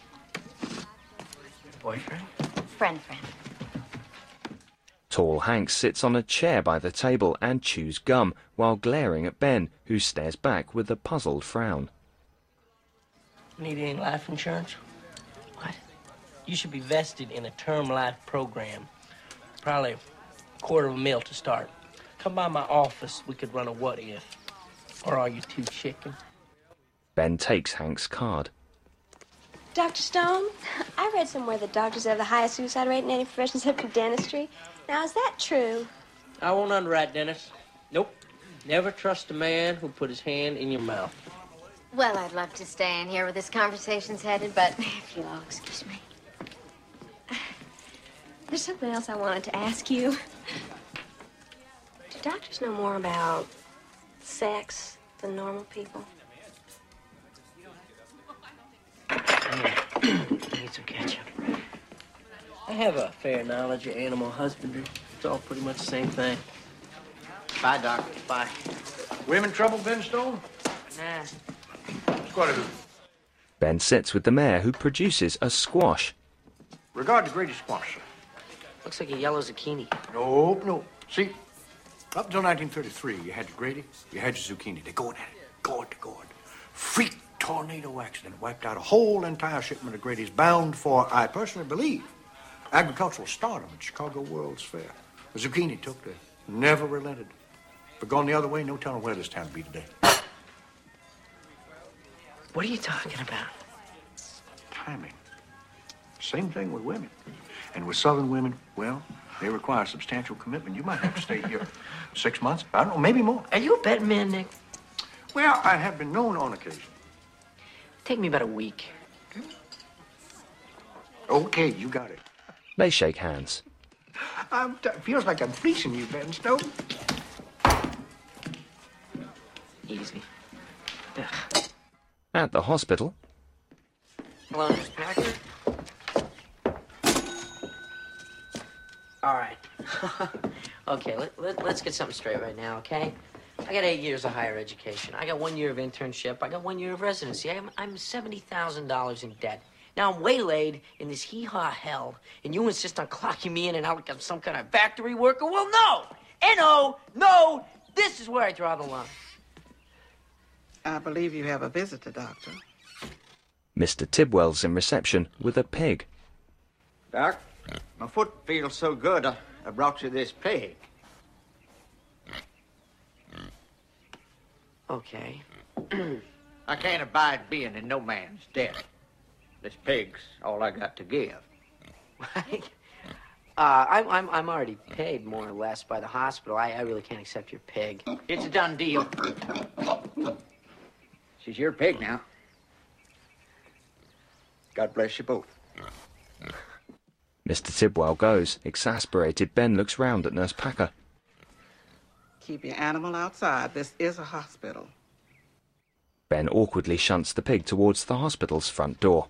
Boyfriend? Friend. Tall Hank sits on a chair by the table and chews gum while glaring at Ben, who stares back with a puzzled frown. Need any life insurance? What? You should be vested in a term life program. Probably $250,000 to start. Come by my office, we could run a what if. Or are you too chicken? Ben takes Hank's card. Dr. Stone, I read somewhere that doctors have the highest suicide rate in any profession except for dentistry. Now, is that true? I won't underwrite, Dennis. Nope. Never trust a man who put his hand in your mouth. Well, I'd love to stay in here where this conversation's headed, but if you'll excuse me. There's something else I wanted to ask you. Do doctors know more about sex than normal people? I need some ketchup. I have a fair knowledge of animal husbandry. It's all pretty much the same thing. Bye, Doc. Bye. Women trouble, Ben Stone? Nah. Squatter. Ben sits with the mayor, who produces a squash. Regard to Grady squash, sir. Looks like a yellow zucchini. No. See, up until 1933, you had your Grady, you had your zucchini. They're going at it, gourd to gourd. Freak tornado accident wiped out a whole entire shipment of Grady's bound for, I personally believe, agricultural stardom at Chicago World's Fair. The zucchini took the never relented. But gone the other way, no telling where this town would be today. What are you talking about? Timing. Same thing with women. And with Southern women, well, they require substantial commitment. You might have to stay here 6 months. I don't know, maybe more. Are you a betting man, Nick? Well, I have been known on occasion. Take me about a week. Okay, you got it. They shake hands. Feels like I'm fleecing you, Ben Stone. Easy. At the hospital, Hello, Miss Packer. All right. Okay, let's get something straight right now, okay? I got 8 years of higher education. I got 1 year of internship. I got 1 year of residency. I'm $70,000 in debt. Now I'm waylaid in this hee-haw hell, and you insist on clocking me in and out like I'm some kind of factory worker? Well, no! No! This is where I draw the line. I believe you have a visitor, Doctor. Mr. Tidwell's in reception with a pig. Doc, my foot feels so good, I brought you this pig. Okay. I can't abide being in no man's debt. This pig's all I got to give. I'm already paid more or less by the hospital. I really can't accept your pig. It's a done deal. She's your pig now. God bless you both. Mr. Tidwell goes. Exasperated, Ben looks round at Nurse Packer. Keep your animal outside. This is a hospital. Ben awkwardly shunts the pig towards the hospital's front door.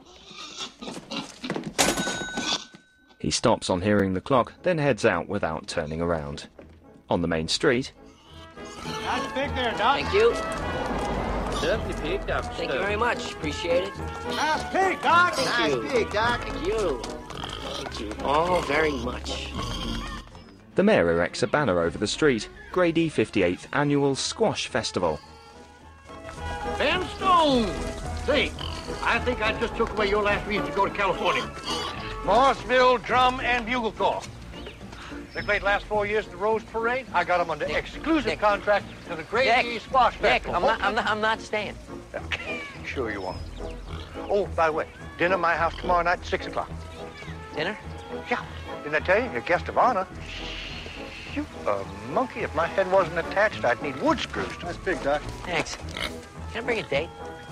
He stops on hearing the clock, then heads out without turning around. On the main street... Nice pig there, Doc. Thank you. Lovely pig, Dr. Thank you very much. Appreciate it. Nice pig, Doc. Thank you. Nice pig, Doc. Thank you. Thank you all very much. The mayor erects a banner over the street. Grady 58th Annual Squash Festival. Ben Stone! Say, I think I just took away your last reason to go to California. Mossville Drum and Bugle Corps. They played last 4 years at the Rose Parade. I got them under exclusive contract to the Grady Squash Festival. I'm not staying. Sure you won't. Oh, by the way, dinner at my house tomorrow night at 6 o'clock. Dinner? Yeah. Didn't I tell you? You're guest of honor. You a monkey. If my head wasn't attached, I'd need wood screws. Nice pig, Doc. Thanks. Can I bring a date?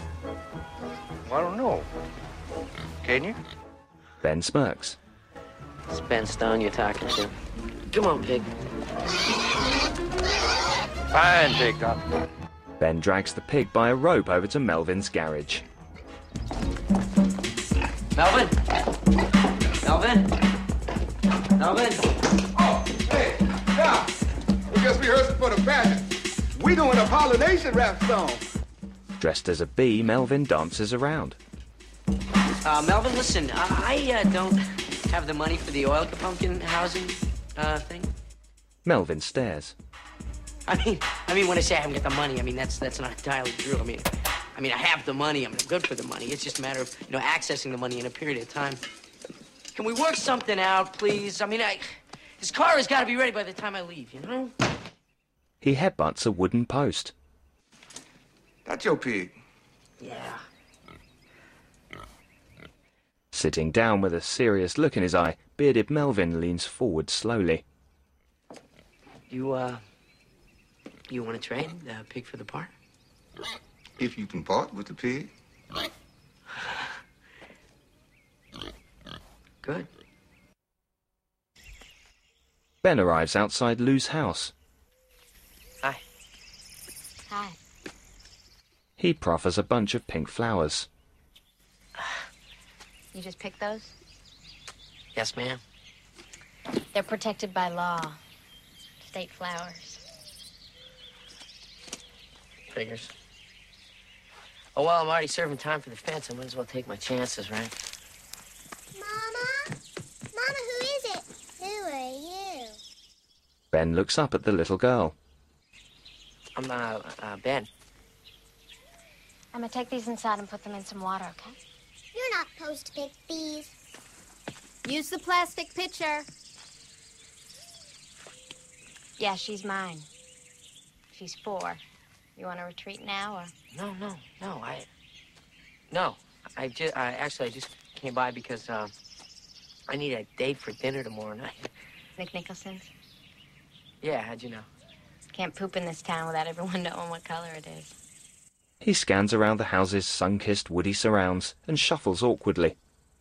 I don't know. Can you? Ben smirks. It's Ben Stone you're talking to. Come on, pig. Fine pig, Doc. Ben drags the pig by a rope over to Melvin's garage. Melvin? Melvin? Melvin? Oh, hey, Doc. We just rehearsing for the pageant. We doing a pollination rap song. Dressed as a bee, Melvin dances around. Melvin, listen, I don't have the money for the oil pumpkin housing thing. Melvin stares. I mean, when I say I haven't got the money, I mean, that's not entirely true. I mean, I have the money. I'm good for the money. It's just a matter of, accessing the money in a period of time. Can we work something out, please? I mean, this car has got to be ready by the time I leave, you know? He headbutts a wooden post. That's your pig. Yeah. Sitting down with a serious look in his eye, bearded Melvin leans forward slowly. You want to trade the pig for the part? If you can part with the pig. Good. Ben arrives outside Lou's house. Hi. Hi. He proffers a bunch of pink flowers. You just picked those? Yes, ma'am. They're protected by law. State flowers. Figures. Oh, well, I'm already serving time for the fence. I might as well take my chances, right? Mama? Mama, who is it? Who are you? Ben looks up at the little girl. I'm, Ben. I'm gonna take these inside and put them in some water, okay? You're not supposed to pick these. Use the plastic pitcher. Yeah, she's mine. She's 4. You want to retreat now, or? No. I just came by because, I need a date for dinner tomorrow night. Nick Nicholson's? Yeah, how'd you know? Can't poop in this town without everyone knowing what color it is. He scans around the house's sun-kissed woody surrounds and shuffles awkwardly.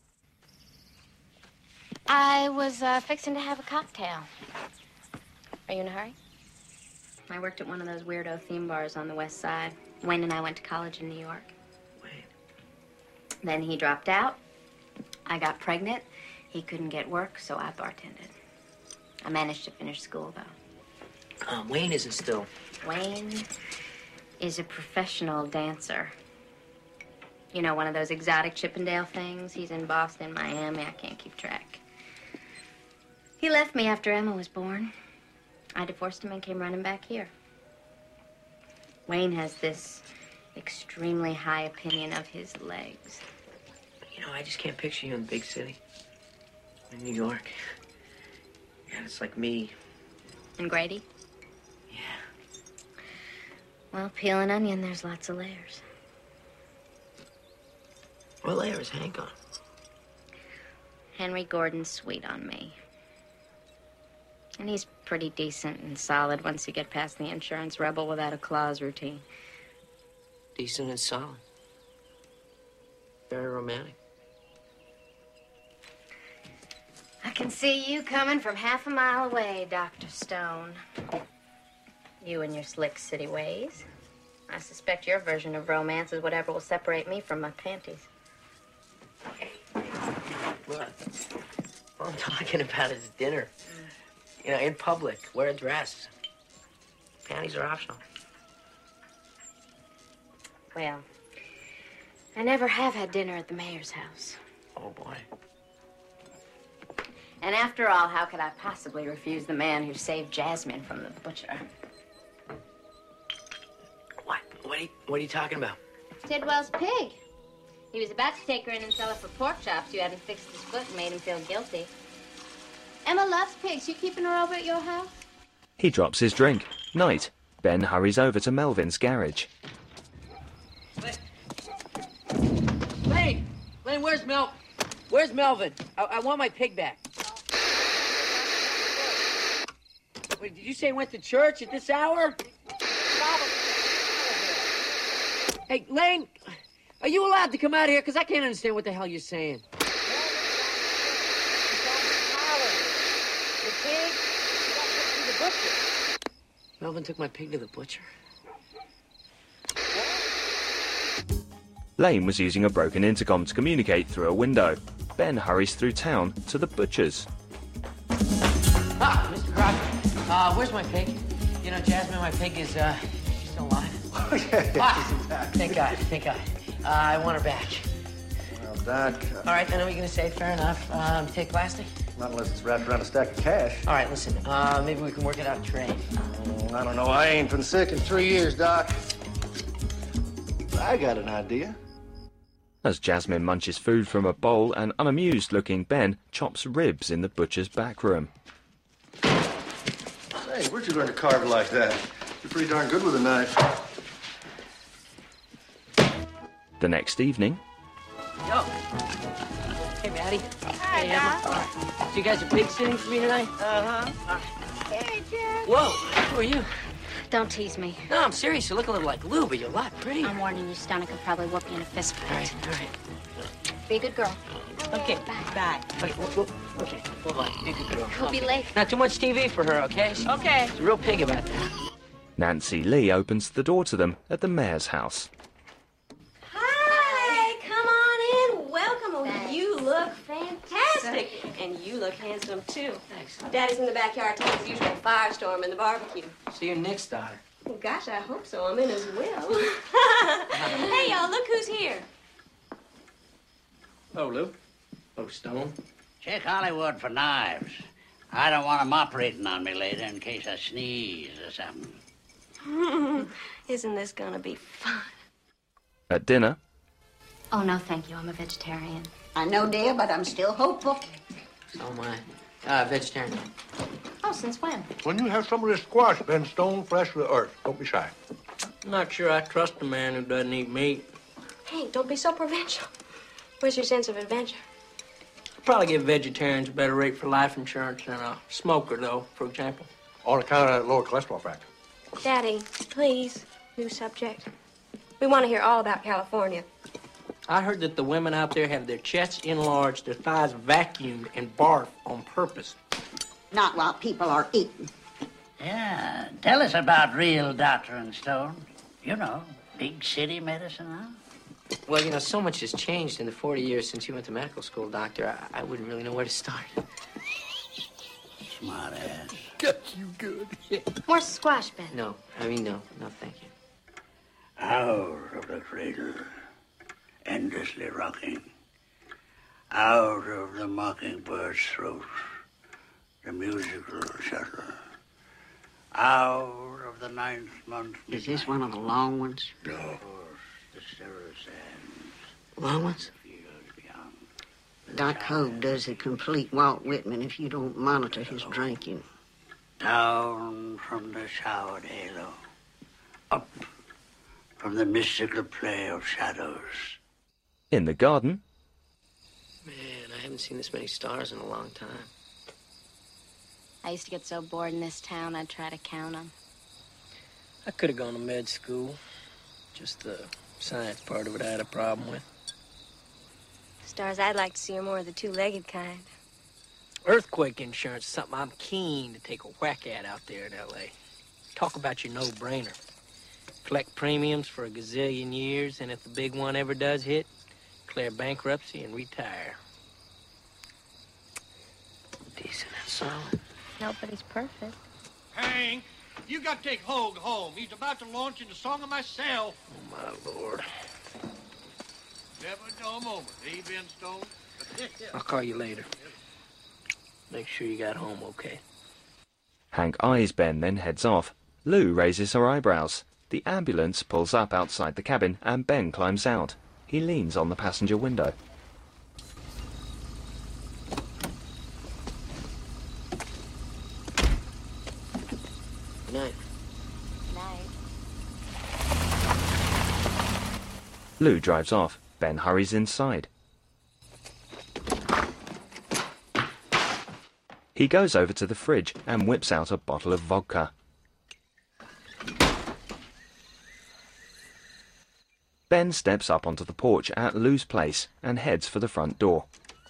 I was fixing to have a cocktail. Are you in a hurry? I worked at one of those weirdo theme bars on the west side. Wayne and I went to college in New York. Wayne. Then he dropped out. I got pregnant. He couldn't get work, so I bartended. I managed to finish school, though. Wayne isn't still. Wayne is a professional dancer. You know, one of those exotic Chippendale things. He's in Boston, Miami. I can't keep track. He left me after Emma was born. I divorced him and came running back here. Wayne has this extremely high opinion of his legs. I just can't picture you in the big city. In New York. Yeah, it's like me. And Grady? Yeah. Well, peel an onion, there's lots of layers. What layer is Hank on? Henry Gordon's sweet on me. And he's pretty decent and solid once you get past the insurance rebel without a clause routine. Decent and solid. Very romantic. I can see you coming from half a mile away, Dr. Stone. You and your slick city ways. I suspect your version of romance is whatever will separate me from my panties. What I'm talking about is dinner. You know, in public, wear a dress. Panties are optional. Well, I never have had dinner at the mayor's house. Oh, boy. And after all, how could I possibly refuse the man who saved Jasmine from the butcher? What are you talking about? Tidwell's pig. He was about to take her in and sell her for pork chops. You hadn't fixed his foot and made him feel guilty. Emma loves pigs. You keeping her over at your house? He drops his drink. Night. Ben hurries over to Melvin's garage. Lane, where's Melvin? I want my pig back. Wait, did you say he went to church at this hour? Hey, Lane, are you allowed to come out here? Because I can't understand what the hell you're saying. The pig? The butcher. Melvin took my pig to the butcher. Lane was using a broken intercom to communicate through a window. Ben hurries through town to the butcher's. Ah, Mr. Crocker, where's my pig? You know, Jasmine, my pig is, she's still alive. Oh, yeah. Thank God. I want her back. Well, Doc... All right, then, what are you going to say? Fair enough. Take plastic? Not unless it's wrapped around a stack of cash. All right, listen, maybe we can work it out in trade. I don't know. I ain't been sick in 3 years, Doc. I got an idea. As Jasmine munches food from a bowl, an unamused-looking Ben chops ribs in the butcher's back room. Say, where'd you learn to carve like that? You're pretty darn good with a knife. The next evening... Yo. Hey, Maddie. Hi, hey, Emma. All right. So you guys are pig sitting for me tonight? Uh-huh. Hey, Jack. Whoa, who are you? Don't tease me. No, I'm serious. You look a little like Lou, but you're a lot prettier. I'm warning you, Stone. I could probably whoop you in a fist fight. All right. Be a good girl. Okay. Bye. Okay, hold on. Be a good girl. We'll be late. Not too much TV for her, okay? Okay. She's a real pig about that. Nancy Lee opens the door to them at the mayor's house. Hi, come on in. Welcome. Oh, you look fantastic. And you look handsome, too. Thanks. Daddy's in the backyard taking his usual firestorm in the barbecue. So you're Nick's daughter. Well, gosh, I hope so. I'm in as well. Hey, y'all, look who's here. Oh, Lou. Oh, Stone. Check Hollywood for knives. I don't want them operating on me later in case I sneeze or something. Isn't this gonna be fun? At dinner... Oh, no, thank you. I'm a vegetarian. I know, dear, but I'm still hopeful. So am I. Vegetarian. Oh, since when? When you have some of this squash, Ben Stone, fresh to the earth. Don't be shy. I'm not sure I trust a man who doesn't eat meat. Hey, don't be so provincial. Where's your sense of adventure? I'd probably give vegetarians a better rate for life insurance than a smoker, though, for example. On account of that lower cholesterol factor. Daddy, please, new subject. We want to hear all about California. I heard that the women out there have their chests enlarged, their thighs vacuumed, and barf on purpose. Not while people are eating. Yeah, tell us about real Doctor and Stone. You know, big city medicine, huh? Well, you know, so much has changed in the 40 years since you went to medical school, Doctor. I wouldn't really know where to start. Smart ass. Gets you good. More squash, Ben. No, no, thank you. Out of the cradle, endlessly rocking. Out of the mockingbird's throat, the musical shuttle. Out of the ninth month. Is this one of the long ones? No. The sterile sands. Long ones? Doc Hogue does a complete Walt Whitman if you don't monitor his drinking. Down from the showered halo. Up from the mystical play of shadows. In the garden... Man, I haven't seen this many stars in a long time. I used to get so bored in this town, I'd try to count them. I could have gone to med school. Just the science part of it I had a problem with. Stars I'd like to see are more of the two-legged kind. Earthquake insurance is something I'm keen to take a whack at out there in L.A. Talk about your no-brainer. Collect premiums for a gazillion years, and if the big one ever does hit, declare bankruptcy and retire. Decent and solid. Nobody's perfect. Hank, you got to take Hogue home. He's about to launch into Song of Myself. Oh, my Lord. Never a dull moment, eh, Ben Stone? I'll call you later. Make sure you got home okay. Hank eyes Ben, then heads off. Lou raises her eyebrows. The ambulance pulls up outside the cabin, and Ben climbs out. He leans on the passenger window. Good night. Night. Lou drives off. Ben hurries inside. He goes over to the fridge and whips out a bottle of vodka. Ben steps up onto the porch at Lou's place and heads for the front door.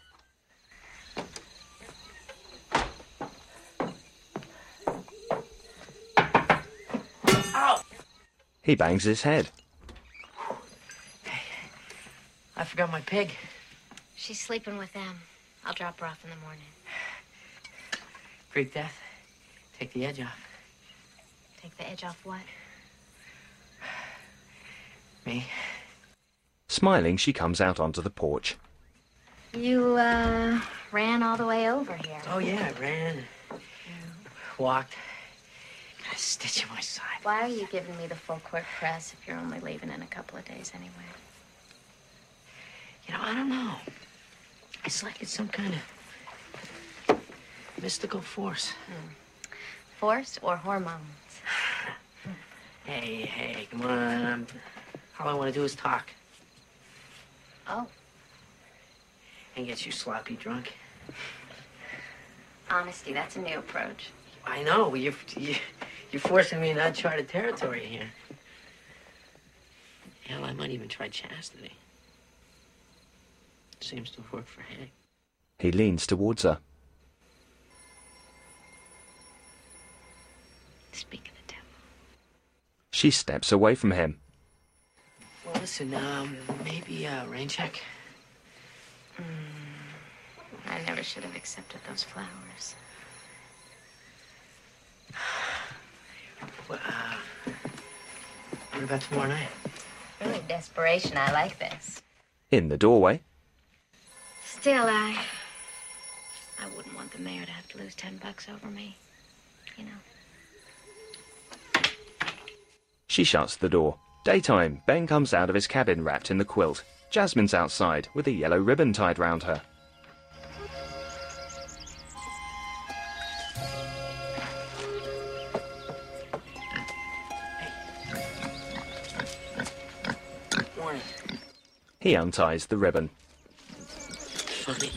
Ow! He bangs his head. Hey, I forgot my pig. She's sleeping with them. I'll drop her off in the morning. Greek death. Take the edge off. Take the edge off what? Me. Smiling, she comes out onto the porch. You, ran all the way over here. Oh, yeah, I ran. Walked. Got a stitch in my side. Why are you giving me the full court press if you're only leaving in a couple of days anyway? You know, I don't know. It's like it's some kind of mystical force. Force or hormones? Hey, come on. All I want to do is talk. Oh. And get you sloppy drunk. Honesty, that's a new approach. I know. You're forcing me in uncharted territory here. Hell, I might even try chastity. Seems to have worked for Hank. He leans towards her. Speak of the devil. She steps away from him. Well, listen, maybe a rain check? I never should have accepted those flowers. Well, what about tomorrow night? Really desperation. I like this. In the doorway. Still, I wouldn't want the mayor to have to lose $10 over me. You know. She shuts the door. Daytime, Ben comes out of his cabin wrapped in the quilt. Jasmine's outside with a yellow ribbon tied round her. Morning. He unties the ribbon. Funny.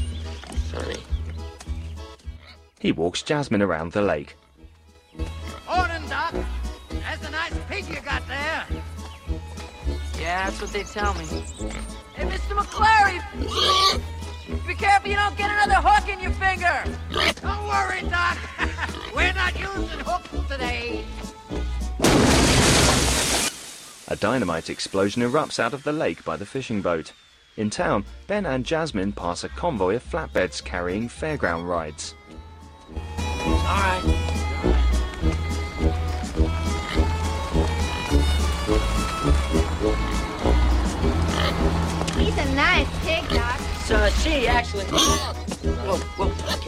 He walks Jasmine around the lake. Morning, Doc. That's a nice pig you got there. Yeah, that's what they tell me. Hey, Mr. McClary! Be careful you don't get another hook in your finger! Don't worry, Doc. We're not using hooks today. A dynamite explosion erupts out of the lake by the fishing boat. In town, Ben and Jasmine pass a convoy of flatbeds carrying fairground rides. All right. He's a nice pig, Doc. So she actually. Whoa,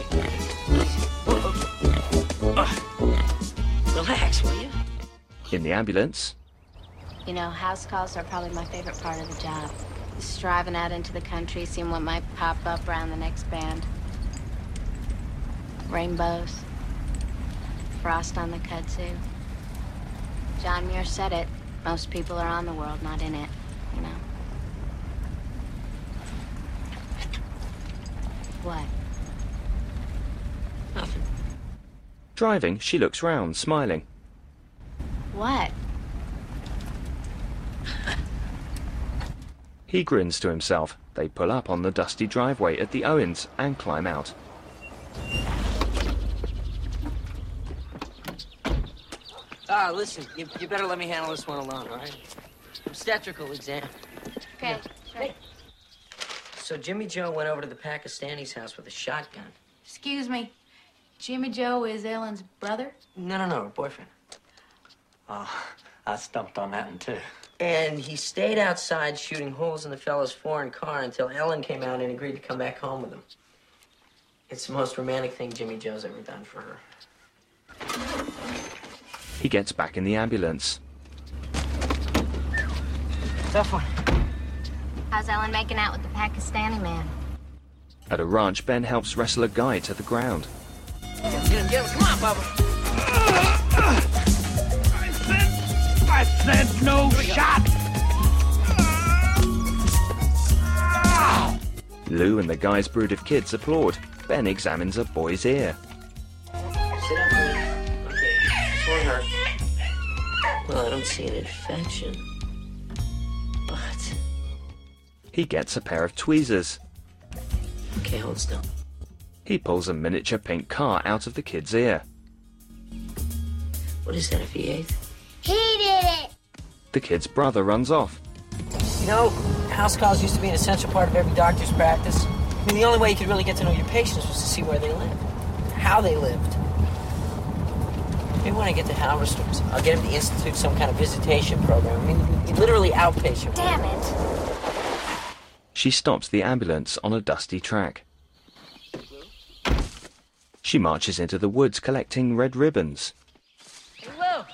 okay. Relax, will you? In the ambulance, You know, house calls are probably my favorite part of the job. Just driving out into the country, seeing what might pop up around the next band. Rainbows. Frost on the kudzu. John Muir said it. Most people are on the world, not in it, you know. What? Nothing. Driving, she looks round, smiling. What? He grins to himself. They pull up on the dusty driveway at the Owens and climb out. Listen, you better let me handle this one alone, all right? Obstetrical exam. Okay, sure. So Jimmy Joe went over to the Pakistani's house with a shotgun. Excuse me. Jimmy Joe is Ellen's brother? No, her boyfriend. Oh, I stumped on that one, too. And he stayed outside shooting holes in the fellow's foreign car until Ellen came out and agreed to come back home with him. It's the most romantic thing Jimmy Joe's ever done for her. He gets back in the ambulance. Tough one. How's Ellen making out with the Pakistani man? At a ranch, Ben helps wrestle a guy to the ground. Get him, come on, Bubba. I said no shot! Lou and the guy's brood of kids applaud. Ben examines a boy's ear. Sit up, please. Okay, this won't hurt. Well, I don't see an infection. But... He gets a pair of tweezers. Okay, hold still. He pulls a miniature pink car out of the kid's ear. What is that, a V8? He did it! The kid's brother runs off. You know, house calls used to be an essential part of every doctor's practice. I mean, the only way you could really get to know your patients was to see where they lived, how they lived. Maybe when I get to Halversters, I'll get him to institute some kind of visitation program. I mean, literally outpatient. Damn it! She stops the ambulance on a dusty track. She marches into the woods collecting red ribbons. Hey, Lou!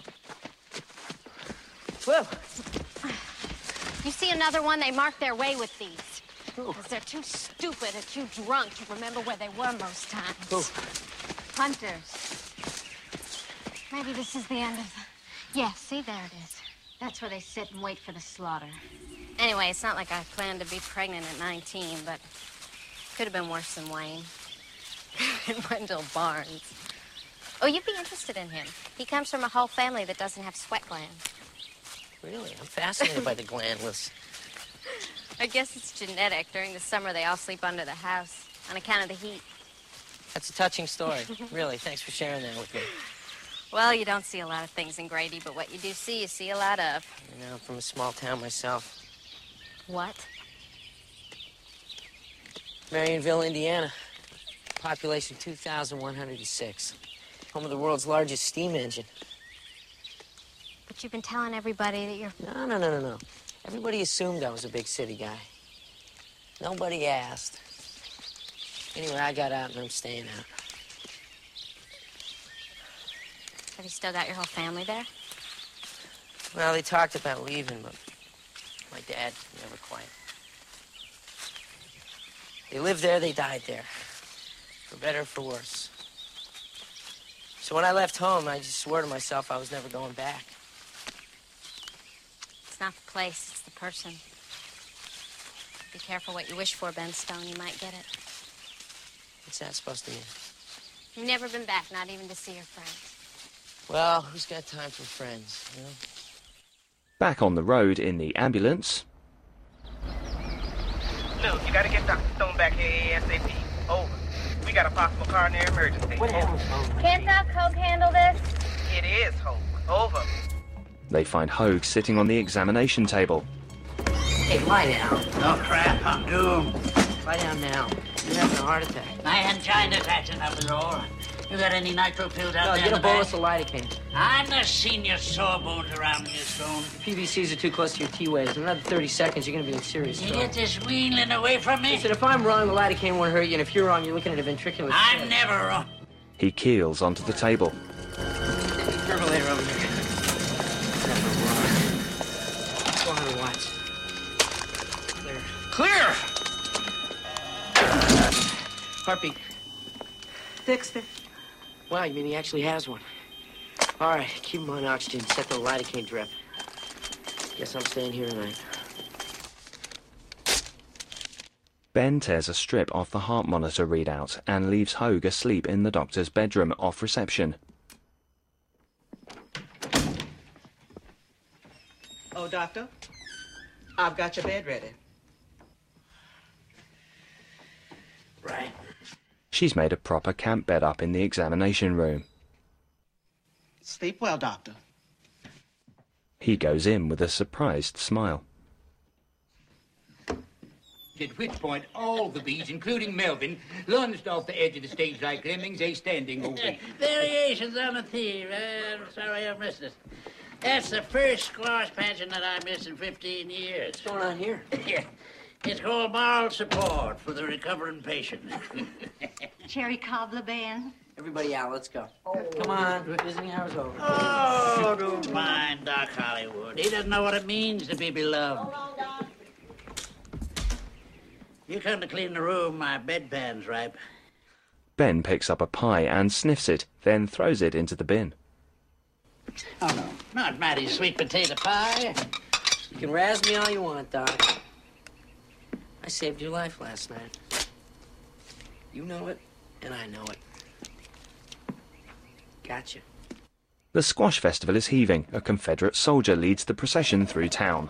Lou! You see another one? They mark their way with these. Because they're too stupid or too drunk to remember where they were most times. Who? Hunters. Maybe this is the end of the... Yeah, see, there it is. That's where they sit and wait for the slaughter. Anyway, it's not like I planned to be pregnant at 19, but could have been worse than Wayne. And Wendell Barnes. Oh, you'd be interested in him. He comes from a whole family that doesn't have sweat glands. Really? I'm fascinated by the glandless. I guess it's genetic. During the summer, they all sleep under the house on account of the heat. That's a touching story. Really, thanks for sharing that with me. Well, you don't see a lot of things in Grady, but what you do see, you see a lot of. You know, I'm from a small town myself. What? Marionville, Indiana. Population 2,106. Home of the world's largest steam engine. But you've been telling everybody that you're... No. Everybody assumed I was a big city guy. Nobody asked. Anyway, I got out and I'm staying out. Have you still got your whole family there? Well, they talked about leaving, but my dad never quite. They lived there, they died there. For better or for worse. So when I left home, I just swore to myself I was never going back. It's not the place, it's the person. Be careful what you wish for, Ben Stone. You might get it. What's that supposed to mean? You've never been back, not even to see your friends. Well, who's got time for friends, you know? Back on the road in the ambulance. Look, you gotta get Dr. Stone back here ASAP. Over. We got a possible coronary emergency. What happened? Can't Doc Hogue handle this? It is Hope. Over. They find Hogue sitting on the examination table. Hey, lie down. No crap, I'm doomed. Lie down now. You're having a heart attack. My angina's acting up at all. You got any nitro pills out No, there? get a in the bolus bag? of lidocaine. I'm the senior sawbones around here, Stone. PVCs are too close to your T-waves. In another 30 seconds, you're going to be in serious You trouble. get this wheeling away from me? Listen, if I'm wrong, the lidocaine won't hurt you, and if you're wrong, you're looking at a ventricular... I'm never wrong. He keels onto the table. Defibrillator over here. Never wrong. 400 watts. Clear. Heartbeat. 60. Wow, you mean he actually has one? All right, keep him on oxygen. Set the lidocaine drip. Guess I'm staying here tonight. Ben tears a strip off the heart monitor readout and leaves Hogue asleep in the doctor's bedroom off reception. Oh, Doctor, I've got your bed ready. Right. She's made a proper camp bed up in the examination room. Sleep well, Doctor. He goes in with a surprised smile. At which point all the bees, including Melvin, lunged off the edge of the stage like lemmings, a standing ovation. Variations on a theme. I'm sorry I missed it. That's the first squash pageant that I missed in 15 years. What's going on here? It's called moral support for the recovering patient. Cherry cobbler, Ben. Everybody out, let's go. Come on, visiting hour's over. Oh, don't mind Doc Hollywood. He doesn't know what it means to be beloved. You come to clean the room, my bedpan's ripe. Ben picks up a pie and sniffs it, then throws it into the bin. Oh, no, not Maddie's sweet potato pie. You can razz me all you want, Doc. I saved your life last night. You know it, and I know it. Gotcha. The squash festival is heaving. A Confederate soldier leads the procession through town.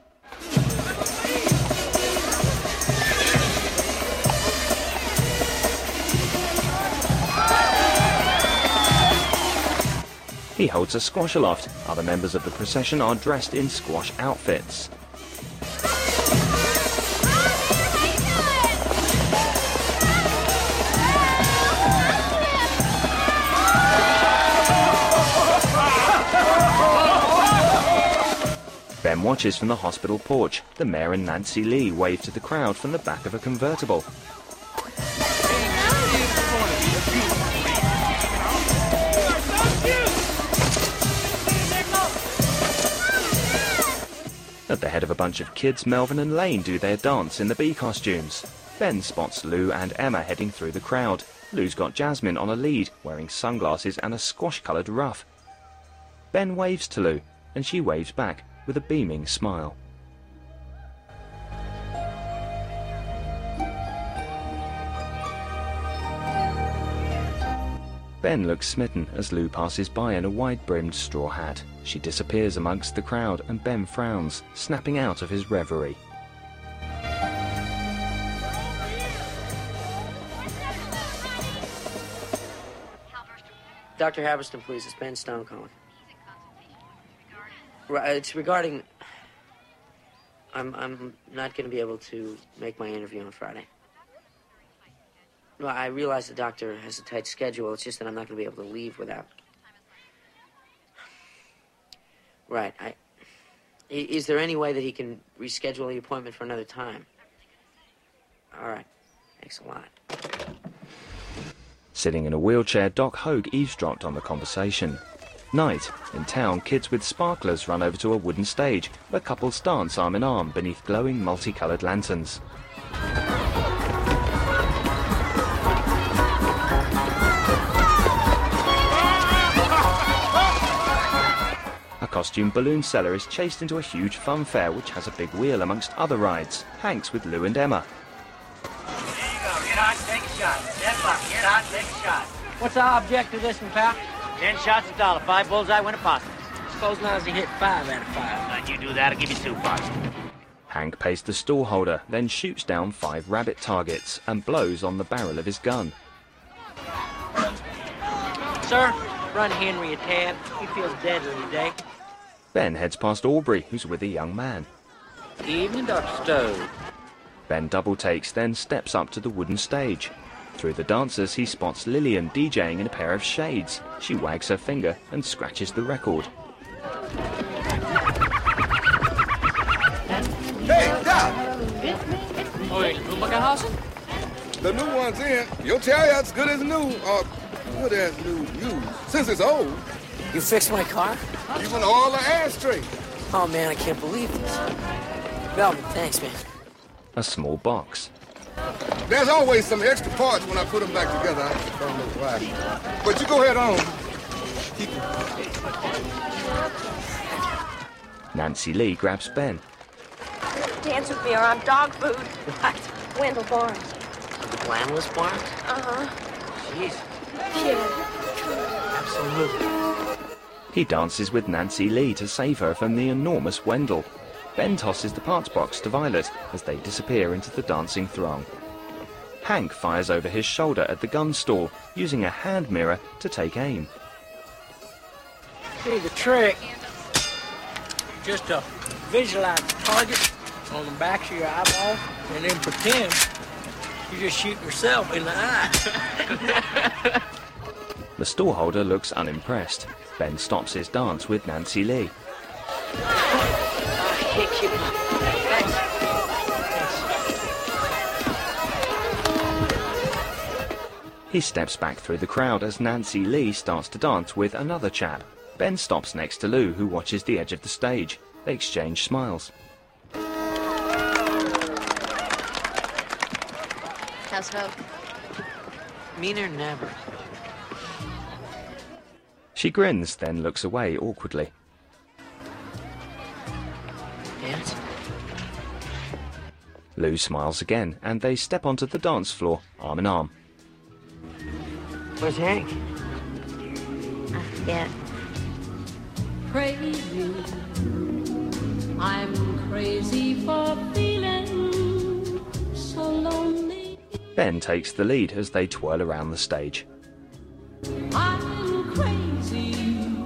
He holds a squash aloft. Other members of the procession are dressed in squash outfits. Ben watches from the hospital porch. The mayor and Nancy Lee wave to the crowd from the back of a convertible. At the head of a bunch of kids, Melvin and Lane do their dance in the bee costumes. Ben spots Lou and Emma heading through the crowd. Lou's got Jasmine on a lead, wearing sunglasses and a squash-coloured ruff. Ben waves to Lou, and she waves back with a beaming smile. Ben looks smitten as Lou passes by in a wide-brimmed straw hat. She disappears amongst the crowd and Ben frowns, snapping out of his reverie. Dr. Haberston, please. It's Ben Stone calling. Right, it's regarding... I'm not going to be able to make my interview on Friday. Well, I realize the doctor has a tight schedule. It's just that I'm not going to be able to leave without... Right, Is there any way that he can reschedule the appointment for another time? All right. Thanks a lot. Sitting in a wheelchair, Doc Hogue eavesdropped on the conversation. Night. In town, kids with sparklers run over to a wooden stage, where couples dance arm in arm beneath glowing multicoloured lanterns. A costume balloon seller is chased into a huge fun fair which has a big wheel amongst other rides. Hank's with Lou and Emma. There you go. Get out, take a shot. Step up. Get out, take a shot. What's the object of this one, pal? 10 shots, $1. 5 bullseye, win a possum. Suppose now as he hit 5 out of 5. Let you do that, I'll give you 2 bucks. Hank pays the stall holder, then shoots down 5 rabbit targets and blows on the barrel of his gun. Sir, run Henry a tad. He feels deadly today. Ben heads past Aubrey, who's with a young man. Evening, Dr. Stowe. Ben double takes, then steps up to the wooden stage. Through the dancers, he spots Lillian DJing in a pair of shades. She wags her finger and scratches the record. Hey, Doc! Oi, Lumbergehausen? The new one's in. Your chariot's good as new, or good as new used, since it's old. You fixed my car? Even all the ashtray. Oh, man, I can't believe this. Melvin, thanks, man. A small box. There's always some extra parts when I put them back together. I don't know why. But you go ahead on. Keep Nancy Lee grabs Ben. Dance with me or I'm dog food. What? Wendell Barnes. The Glamless Barnes? Uh-huh. Jeez. Yeah. Absolutely. He dances with Nancy Lee to save her from the enormous Wendell. Ben tosses the parts box to Violet as they disappear into the dancing throng. Hank fires over his shoulder at the gun stall, using a hand mirror to take aim. See, the trick, just to visualize the target on the backs of your eyeballs and then pretend you just shoot yourself in the eye. The stallholder looks unimpressed. Ben stops his dance with Nancy Lee. He steps back through the crowd as Nancy Lee starts to dance with another chap. Ben stops next to Lou, who watches the edge of the stage. They exchange smiles. How's Hope? Meaner than ever. She grins, then looks away awkwardly. Dance? Lou smiles again, and they step onto the dance floor, arm in arm. Where's Hank? I forget. Crazy, I'm crazy for feeling so lonely. Ben takes the lead as they twirl around the stage. I'm crazy,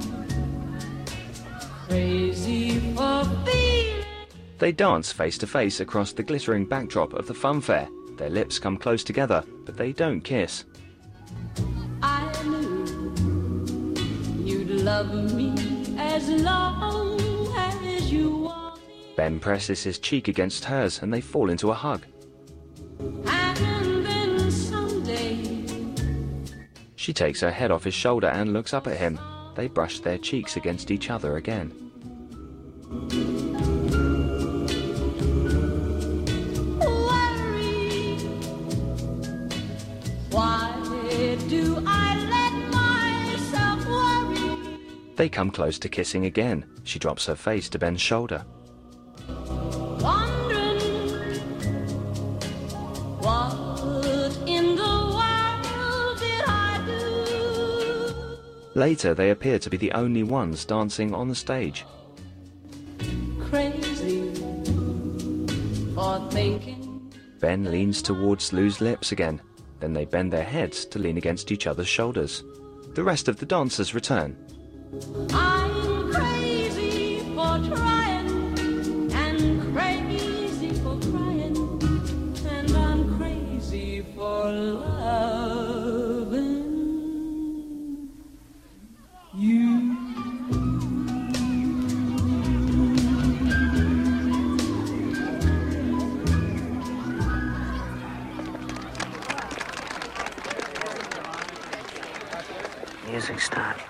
crazy for feeling. They dance face to face across the glittering backdrop of the fun fair. Their lips come close together, but they don't kiss. I knew you'd love me as long as you want. Ben presses his cheek against hers and they fall into a hug. And then someday She takes her head off his shoulder and looks up at him. They brush their cheeks against each other again. worry. Why do I let myself worry? They come close to kissing again. She drops her face to Ben's shoulder. Wondering what in the world did I do? Later, they appear to be the only ones dancing on the stage. Crazy for thinking. Ben leans towards Lou's lips again. Then they bend their heads to lean against each other's shoulders. The rest of the dancers return. I'm crazy for trying and crazy for crying, and I'm crazy for loving you. Music stopped.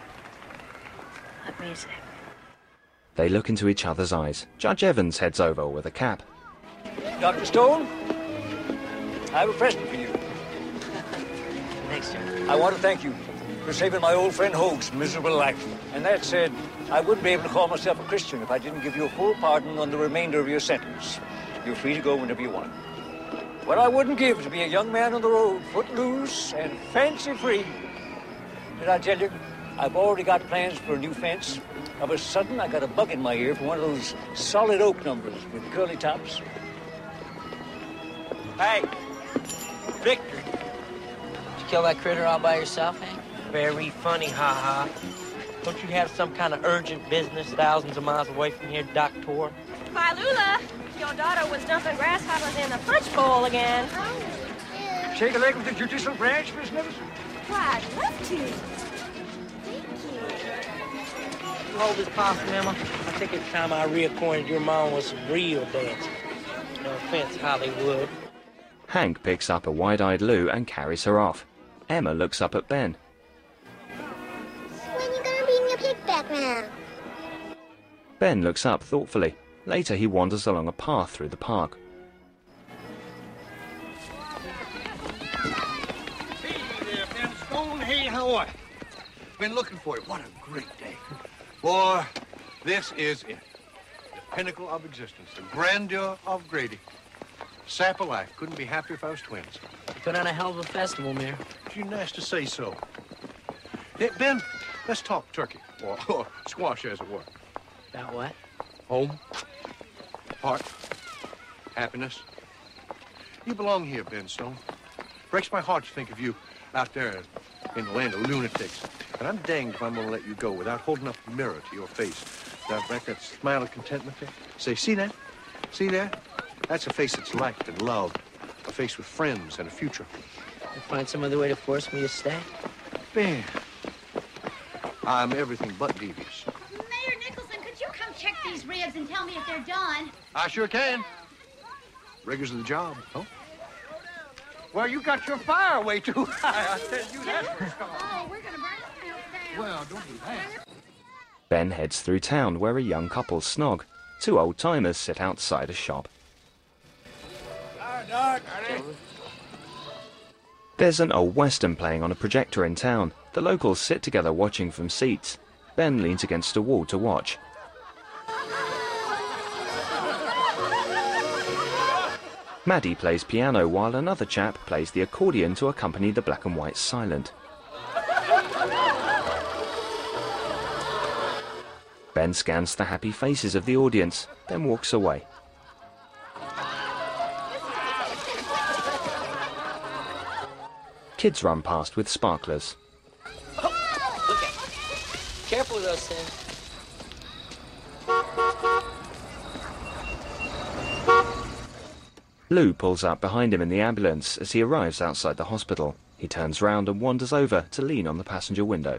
What music? They look into each other's eyes. Judge Evans heads over with a cap. Dr. Stone, I have a present for you. Thanks, sir. I want to thank you for saving my old friend Hoag's miserable life. And that said, I wouldn't be able to call myself a Christian if I didn't give you a full pardon on the remainder of your sentence. You're free to go whenever you want. What I wouldn't give to be a young man on the road, footloose and fancy-free. Did I tell you? I've already got plans for a new fence. Of a sudden, I got a bug in my ear for one of those solid oak numbers with curly tops. Hey, Victor. Did you kill that critter all by yourself, Hank? Very funny, ha-ha. Don't you have some kind of urgent business thousands of miles away from here, Doctor? Why, Lula, your daughter was dumping grasshoppers in the punch bowl again. Shake a leg with the judicial branch, Miss Nevison? Why, I'd love to. You hold this possum, Emma. I think it's time I reacquainted your mom with some real dancing. No offense, Hollywood. Hank picks up a wide-eyed Lou and carries her off. Emma looks up at Ben. When you gonna bring your pig back round? Ben looks up thoughtfully. Later, he wanders along a path through the park. Hey, how are you? Been looking for you. What a great day. Boy, this is it. The pinnacle of existence, the grandeur of Grady. Sap of life. Couldn't be happier if I was twins. You put on a hell of a festival, Mayor. You're nice to say so. Hey, Ben, let's talk turkey. Or squash, as it were. About what? Home. Heart. Happiness. You belong here, Ben Stone. Breaks my heart to think of you out there in the land of lunatics. And I'm danged if I'm going to let you go without holding up the mirror to your face. Back that smile of contentment there. Say, see that? See that? That's a face that's liked and loved. A face with friends and a future. You find some other way to force me to stay? Ben, I'm everything but devious. Mayor Nicholson, could you come check these ribs and tell me if they're done? I sure can. Rigors of the job, huh? Well, you got your fire way too high. I tell you that for sure. Oh, we're gonna burn the house down. Well, don't do that. Ben heads through town where a young couple snog. Two old-timers sit outside a shop. There's an old western playing on a projector in town. The locals sit together watching from seats. Ben leans against a wall to watch. Maddie plays piano while another chap plays the accordion to accompany the black and white silent. Ben scans the happy faces of the audience, then walks away. Kids run past with sparklers. Oh, look at it. Careful with those things. Lou pulls up behind him in the ambulance as he arrives outside the hospital. He turns round and wanders over to lean on the passenger window.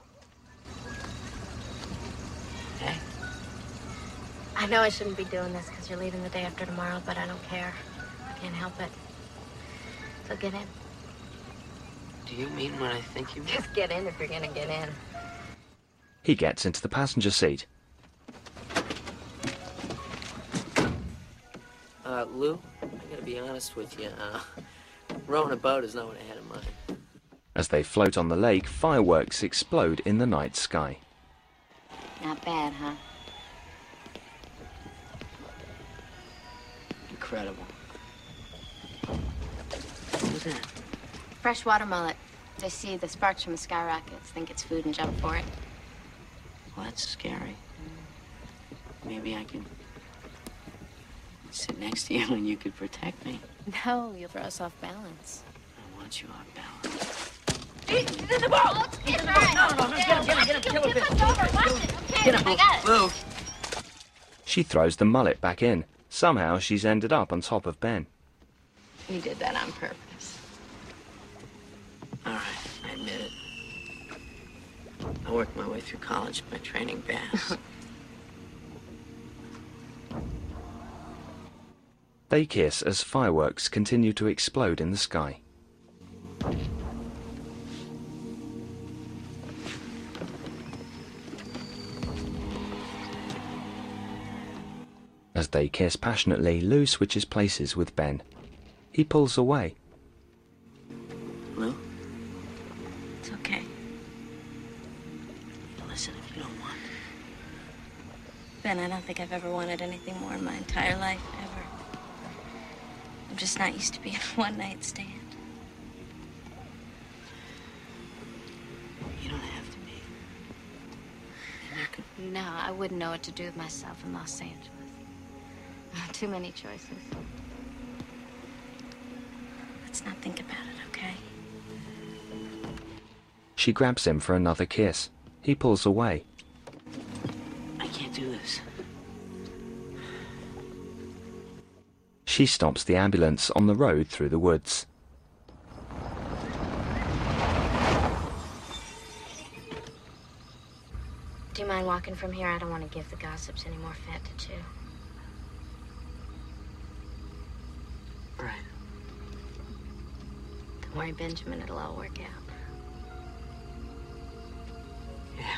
I know I shouldn't be doing this because you're leaving the day after tomorrow, but I don't care. I can't help it. So get in. Do you mean what I think you mean? Just get in if you're gonna get in. He gets into the passenger seat. Lou, I gotta be honest with you. Rowing a boat is not what I had in mind. As they float on the lake, fireworks explode in the night sky. Not bad, huh? Incredible. What was that? Freshwater mullet. They see the sparks from the skyrockets, think it's food and jump for it. Well, that's scary. Maybe I can sit next to you and you could protect me. No, you'll throw us off balance. I want you off balance. The ball! Get him! No, Get him, Lou. She throws the mullet back in. Somehow she's ended up on top of Ben. You did that on purpose. All right, I admit it. I worked my way through college by training bass. They kiss as fireworks continue to explode in the sky. As they kiss passionately, Lou switches places with Ben. He pulls away. Lou? It's okay. Listen, if you don't want. Ben, I don't think I've ever wanted anything more in my entire life, ever. I'm just not used to being a one-night stand. You don't have to be. No, I wouldn't know what to do with myself in Los Angeles. Too many choices. Let's not think about it, okay? She grabs him for another kiss. He pulls away. I can't do this. She stops the ambulance on the road through the woods. Do you mind walking from here? I don't want to give the gossips any more fat to chew. All right. Don't worry, Benjamin, it'll all work out. Yeah.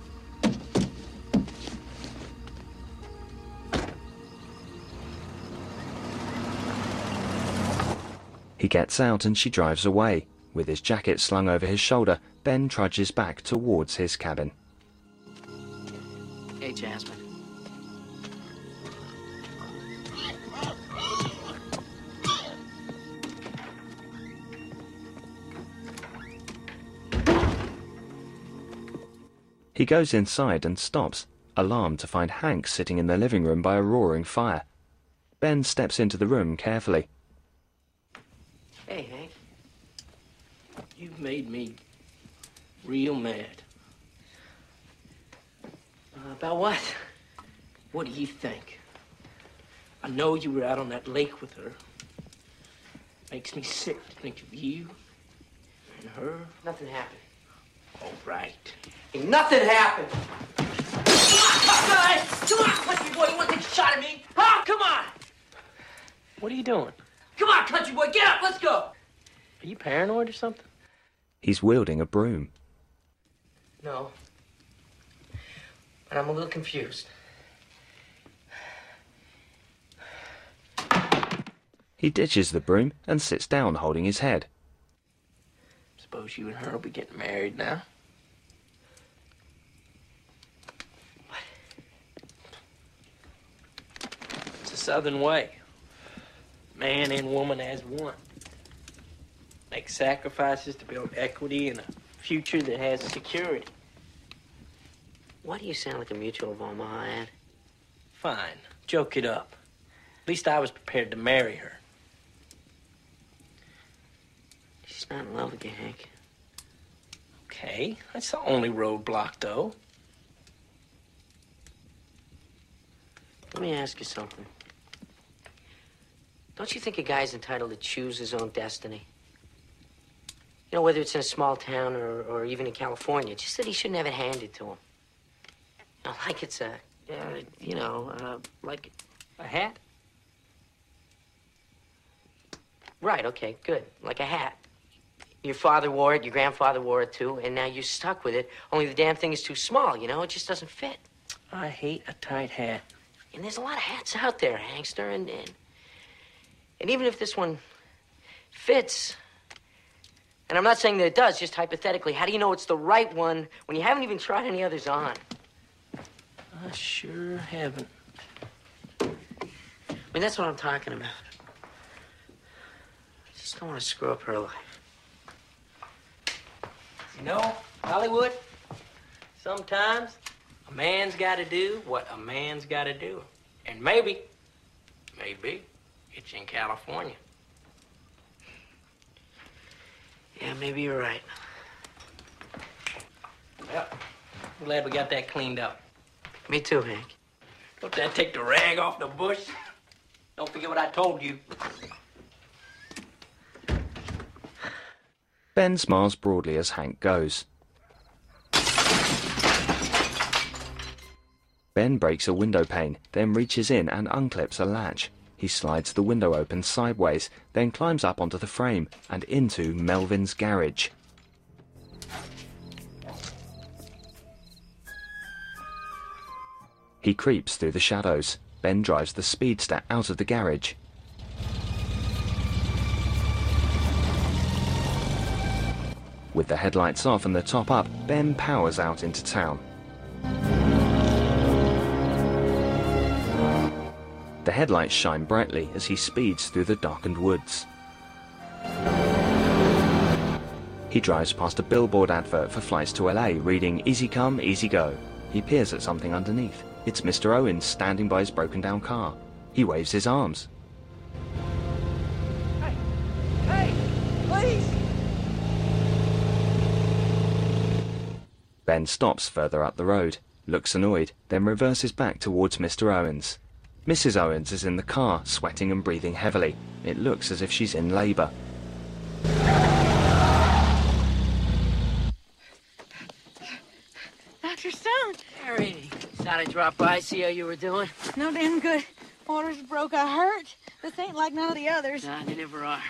He gets out and she drives away. With his jacket slung over his shoulder, Ben trudges back towards his cabin. Hey, Jasmine. He goes inside and stops, alarmed to find Hank sitting in the living room by a roaring fire. Ben steps into the room carefully. Hey, Hank. You've made me real mad. About what? What do you think? I know you were out on that lake with her. Makes me sick to think of you and her. Nothing happened. All right. Ain't nothing happened. Come on, come on, country boy. You want to take a shot at me? Huh? Come on. What are you doing? Come on, country boy. Get up. Let's go. Are you paranoid or something? He's wielding a broom. No. But I'm a little confused. He ditches the broom and sits down holding his head. Suppose you and her will be getting married now? It's a Southern way. Man and woman as one. Make sacrifices to build equity and a future that has security. Why do you sound like a Mutual of Omaha ad? Fine. Joke it up. At least I was prepared to marry her. She's not in love with you, Hank. Okay. That's the only roadblock, though. Let me ask you something. Don't you think a guy's entitled to choose his own destiny? You know, whether it's in a small town or even in California, just that he shouldn't have it handed to him. You know, like it's a, like a hat? Right, okay, good. Like a hat. Your father wore it, your grandfather wore it too, and now you're stuck with it, only the damn thing is too small, you know? It just doesn't fit. I hate a tight hat. And there's a lot of hats out there, Hankster, and even if this one fits, and I'm not saying that it does, just hypothetically, how do you know it's the right one when you haven't even tried any others on? I sure haven't. I mean, that's what I'm talking about. I just don't want to screw up her life. You know, Hollywood, sometimes a man's got to do what a man's got to do. And maybe it's in California. Yeah, maybe you're right. Well, I'm glad we got that cleaned up. Me too, Hank. Don't that take the rag off the bush? Don't forget what I told you. Ben smiles broadly as Hank goes. Ben breaks a window pane, then reaches in and unclips a latch. He slides the window open sideways, then climbs up onto the frame and into Melvin's garage. He creeps through the shadows. Ben drives the speedster out of the garage. With the headlights off and the top up, Ben powers out into town. The headlights shine brightly as he speeds through the darkened woods. He drives past a billboard advert for flights to LA reading "Easy come, easy go." He peers at something underneath. It's Mr. Owens standing by his broken-down car. He waves his arms. Hey, please! Ben stops further up the road, looks annoyed, then reverses back towards Mr. Owens. Mrs. Owens is in the car, sweating and breathing heavily. It looks as if she's in labor. Dr. Stone. Mary, thought I'd drop by, see how you were doing. No damn good. Waters broke. I hurt. This ain't like none of the others. Nah, they never are.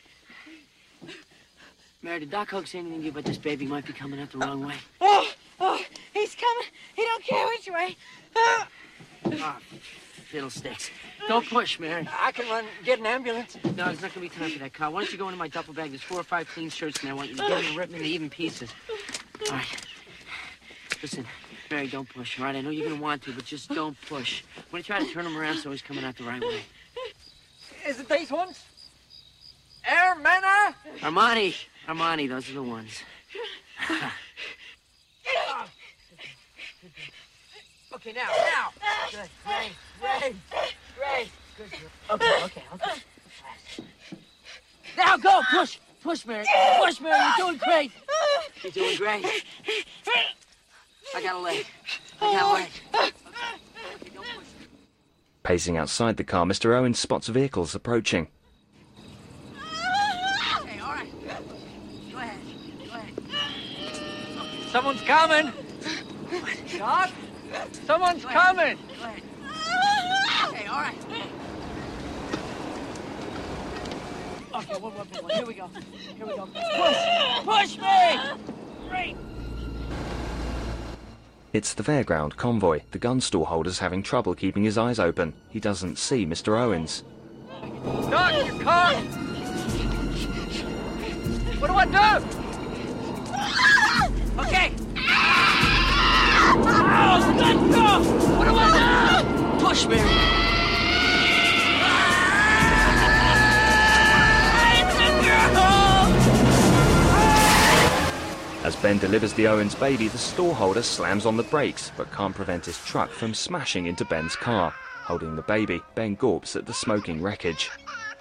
Mary, did Doc Hoke say anything to you about this baby might be coming out the wrong way? Oh, he's coming. He don't care which way. Oh, fiddlesticks. Don't push, Mary. I can run, get an ambulance. No, there's not going to be time for that, Kyle. Why don't you go into my duffel bag? There's 4 or 5 clean shirts in there. I want you to get them and rip them into even pieces. All right. Listen, Mary, don't push, all right? I know you're going to want to, but just don't push. I'm going to try to turn him around so he's coming out the right way. Is it these ones? Air Manor? Armani, those are the ones. Okay, now. Good, great. Good girl. Okay. Now go, push, Mary. You're doing great. You're doing great. I got a leg. Okay, don't push. Pacing outside the car, Mr. Owens spots vehicles approaching. Okay, all right. Go ahead. Someone's coming. Doc? Someone's coming. Go ahead. Okay, all right. Okay, one more big one. Here we go. Push me! Great. It's the fairground convoy. The gun store holder's having trouble keeping his eyes open. He doesn't see Mr. Owens. Doc, your car! What do I do? Okay. Oh, let go! What do I do? Push, Mary. As Ben delivers the Owens baby, the store holder slams on the brakes, but can't prevent his truck from smashing into Ben's car. Holding the baby, Ben gawps at the smoking wreckage.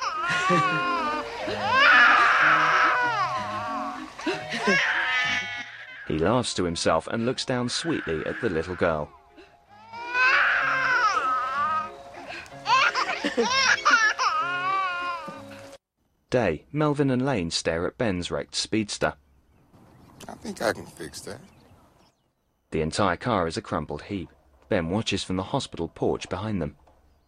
He laughs to himself and looks down sweetly at the little girl. Day, Melvin and Lane stare at Ben's wrecked speedster. I think I can fix that. The entire car is a crumpled heap. Ben watches from the hospital porch behind them.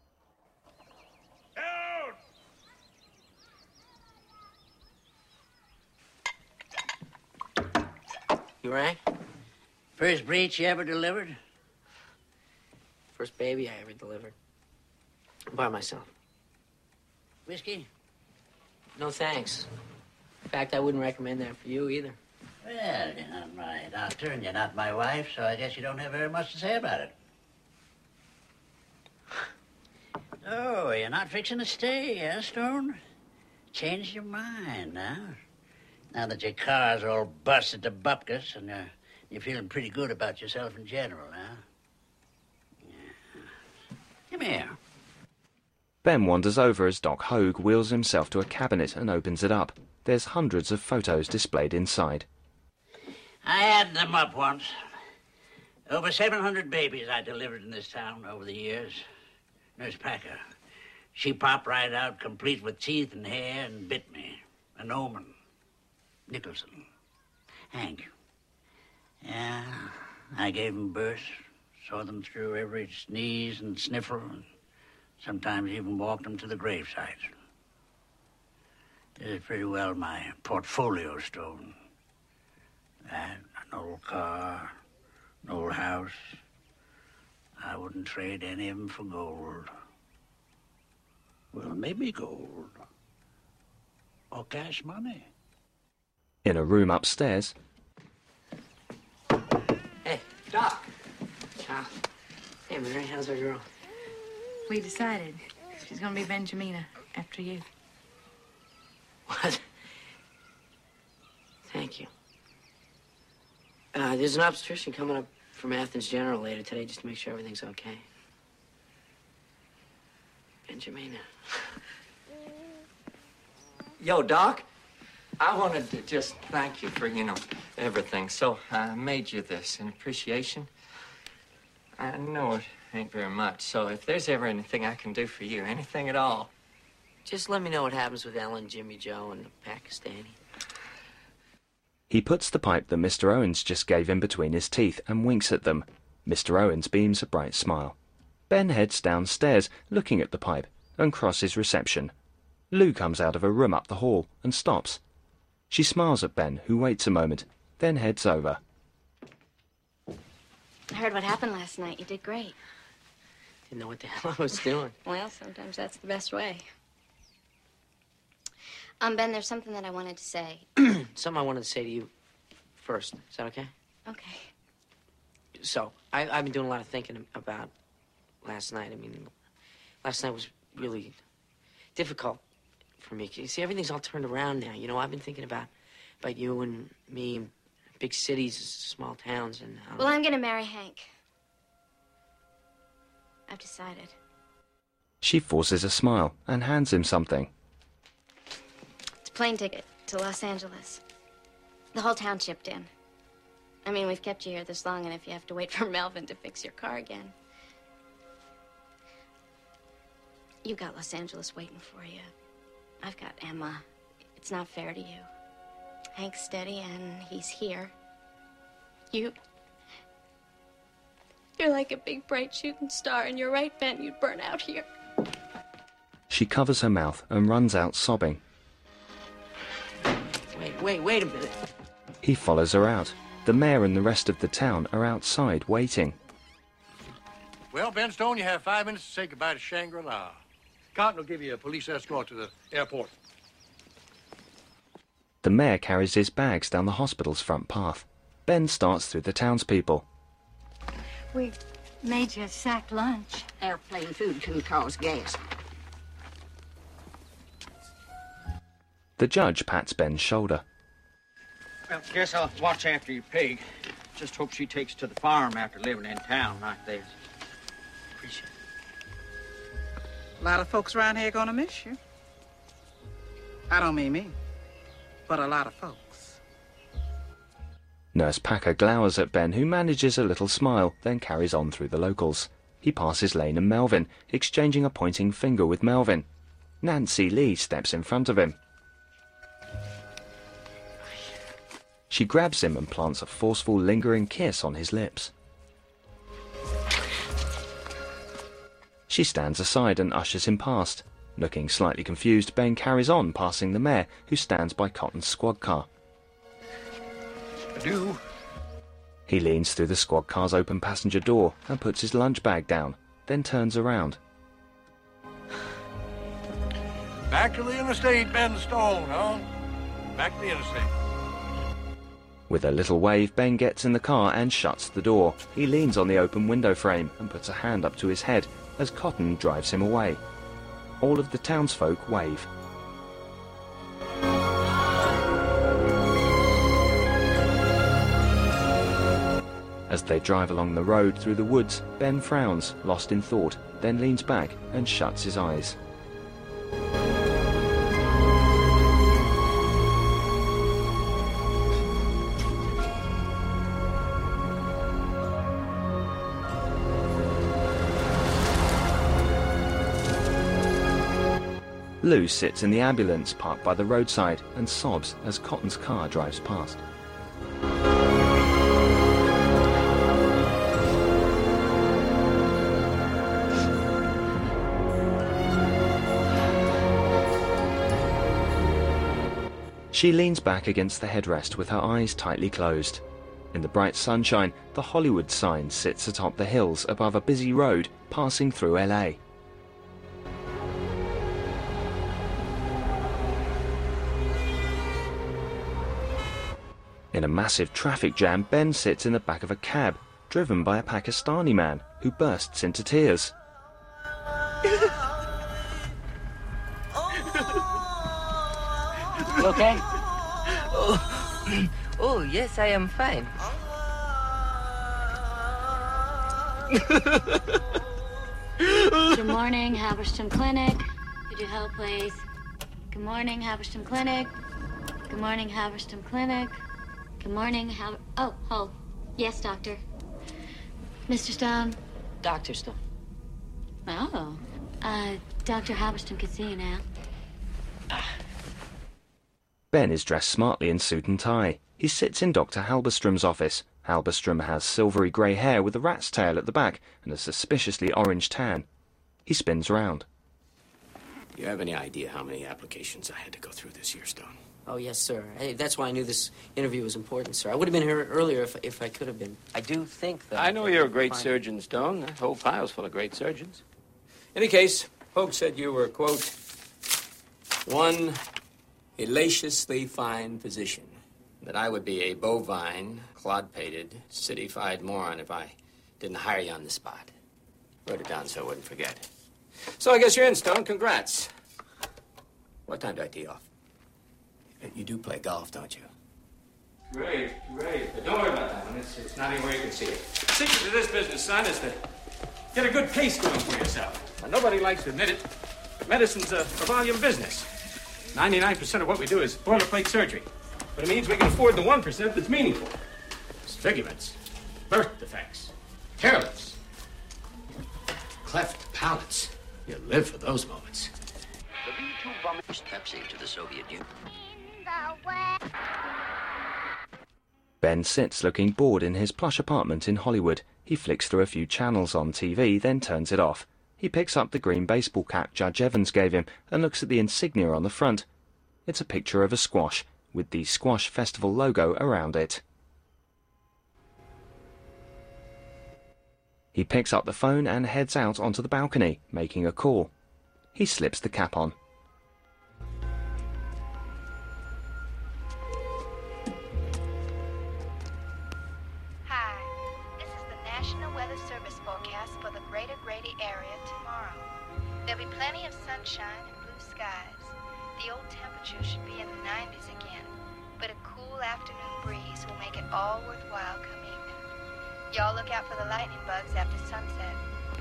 You rang? First breech you ever delivered? First baby I ever delivered. By myself. Whiskey? No thanks. In fact, I wouldn't recommend that for you either. Well, you're not my doctor and you're not my wife, so I guess you don't have very much to say about it. Oh, you're not fixing to stay, huh, Stone? Changed your mind, huh? Now that your car's all busted to bupkis and you're feeling pretty good about yourself in general, huh? Yeah. Come here. Ben wanders over as Doc Hogue wheels himself to a cabinet and opens it up. There's hundreds of photos displayed inside. I added them up once. Over 700 babies I delivered in this town over the years. Nurse Packer. She popped right out, complete with teeth and hair, and bit me. An omen. Nicholson. Hank. Yeah, I gave them birth, saw them through every sneeze and sniffle, and sometimes even walked them to the gravesite. This is pretty well my portfolio, Stone. That, an old car, an old house. I wouldn't trade any of them for gold. Well, maybe gold. Or cash money. In a room upstairs... Hey, Doc. Hey, Mary, how's our girl? We decided she's gonna be Benjamina after you. What? Thank you. There's an obstetrician coming up from Athens General later today just to make sure everything's okay. Benjamina. Yo, Doc, I wanted to just thank you for, everything. So I made you this in appreciation. I know it ain't very much, so if there's ever anything I can do for you, anything at all. Just let me know what happens with Ellen, Jimmy Joe, and the Pakistani. He puts the pipe that Mr. Owens just gave him between his teeth and winks at them. Mr. Owens beams a bright smile. Ben heads downstairs, looking at the pipe, and crosses reception. Lou comes out of a room up the hall and stops. She smiles at Ben, who waits a moment, then heads over. I heard what happened last night. You did great. Didn't know what the hell I was doing. Well, sometimes that's the best way. Ben, there's something that I wanted to say. Something I wanted to say to you first. Is that okay? Okay. So, I've been doing a lot of thinking about last night. I mean, last night was really difficult for me. You see, everything's all turned around now. I've been thinking about you and me, big cities, small towns, and... Well, I'm gonna marry Hank. I've decided. She forces a smile and hands him something. It's a plane ticket to Los Angeles. The whole town chipped in. I mean, we've kept you here this long, and if you have to wait for Melvin to fix your car again... You've got Los Angeles waiting for you. I've got Emma. It's not fair to you. Hank's steady, and he's here. You're like a big, bright shooting star, and you're right, Ben. You'd burn out here. She covers her mouth and runs out sobbing. Wait a minute. He follows her out. The mayor and the rest of the town are outside waiting. Well, Ben Stone, you have 5 minutes to say goodbye to Shangri-La. Cotton will give you a police escort to the airport. The mayor carries his bags down the hospital's front path. Ben starts through the townspeople. We made you a sack lunch. Airplane food can cause gas. The judge pats Ben's shoulder. Well, guess I'll watch after your pig. Just hope she takes to the farm after living in town like this. Appreciate it. A lot of folks around here gonna miss you. I don't mean me, but a lot of folks. Nurse Packer glowers at Ben, who manages a little smile, then carries on through the locals. He passes Lane and Melvin, exchanging a pointing finger with Melvin. Nancy Lee steps in front of him. She grabs him and plants a forceful, lingering kiss on his lips. She stands aside and ushers him past. Looking slightly confused, Ben carries on, passing the mayor, who stands by Cotton's squad car. Adieu. He leans through the squad car's open passenger door and puts his lunch bag down, then turns around. Back to the interstate, Ben Stone, huh? Back to the interstate. With a little wave, Ben gets in the car and shuts the door. He leans on the open window frame and puts a hand up to his head as Cotton drives him away. All of the townsfolk wave. As they drive along the road through the woods, Ben frowns, lost in thought, then leans back and shuts his eyes. Lou sits in the ambulance parked by the roadside and sobs as Cotton's car drives past. She leans back against the headrest with her eyes tightly closed. In the bright sunshine, the Hollywood sign sits atop the hills above a busy road passing through LA. In a massive traffic jam, Ben sits in the back of a cab, driven by a Pakistani man who bursts into tears. You okay? Oh, yes, I am fine. Good morning, Halberstam Clinic. Could you help, please? Good morning, Halberstam Clinic. Good morning, Halberstam Clinic. Good morning, Oh, hold. Yes, doctor. Mr. Stone? Dr. Stone. Oh. Dr. Halberstam can see you now. Ben is dressed smartly in suit and tie. He sits in Dr. Halberstram's office. Halberstram has silvery grey hair with a rat's tail at the back and a suspiciously orange tan. He spins round. Do you have any idea how many applications I had to go through this year, Stone? Oh, yes, sir. Hey, that's why I knew this interview was important, sir. I would have been here earlier if I could have been. I do think that... I know you're a great surgeon, Stone. That whole file's full of great surgeons. In any case, Hogue said you were, quote, one hellaciously fine physician. That I would be a bovine, clod-pated, city-fied moron if I didn't hire you on the spot. Wrote it down so I wouldn't forget. So I guess you're in, Stone. Congrats. What time do I tee off? You do play golf, don't you? Great. But don't worry about that one. It's not anywhere you can see it. The secret to this business, son, is to Get a good case going for yourself. Now, nobody likes to admit it, but medicine's a volume business. 99% of what we do is boilerplate surgery. But it means we can afford the 1% that's meaningful. Disfigurements, birth defects, hair lifts, cleft palates. You live for those moments. The B-2 bomber Pepsi to the Soviet Union. Ben sits looking bored in his plush apartment in Hollywood. He flicks through a few channels on TV, then turns it off. He picks up the green baseball cap Judge Evans gave him and looks at the insignia on the front. It's a picture of a squash, with the Squash Festival logo around it. He picks up the phone and heads out onto the balcony, making a call. He slips the cap on. Hi, this is the National Weather Service forecast for the Greater Grady area tomorrow. There'll be plenty of sunshine and blue skies. The old temperature should be in the 90s again, but a cool afternoon breeze will make it all worthwhile come evening. Y'all look out for the lightning bugs after sunset.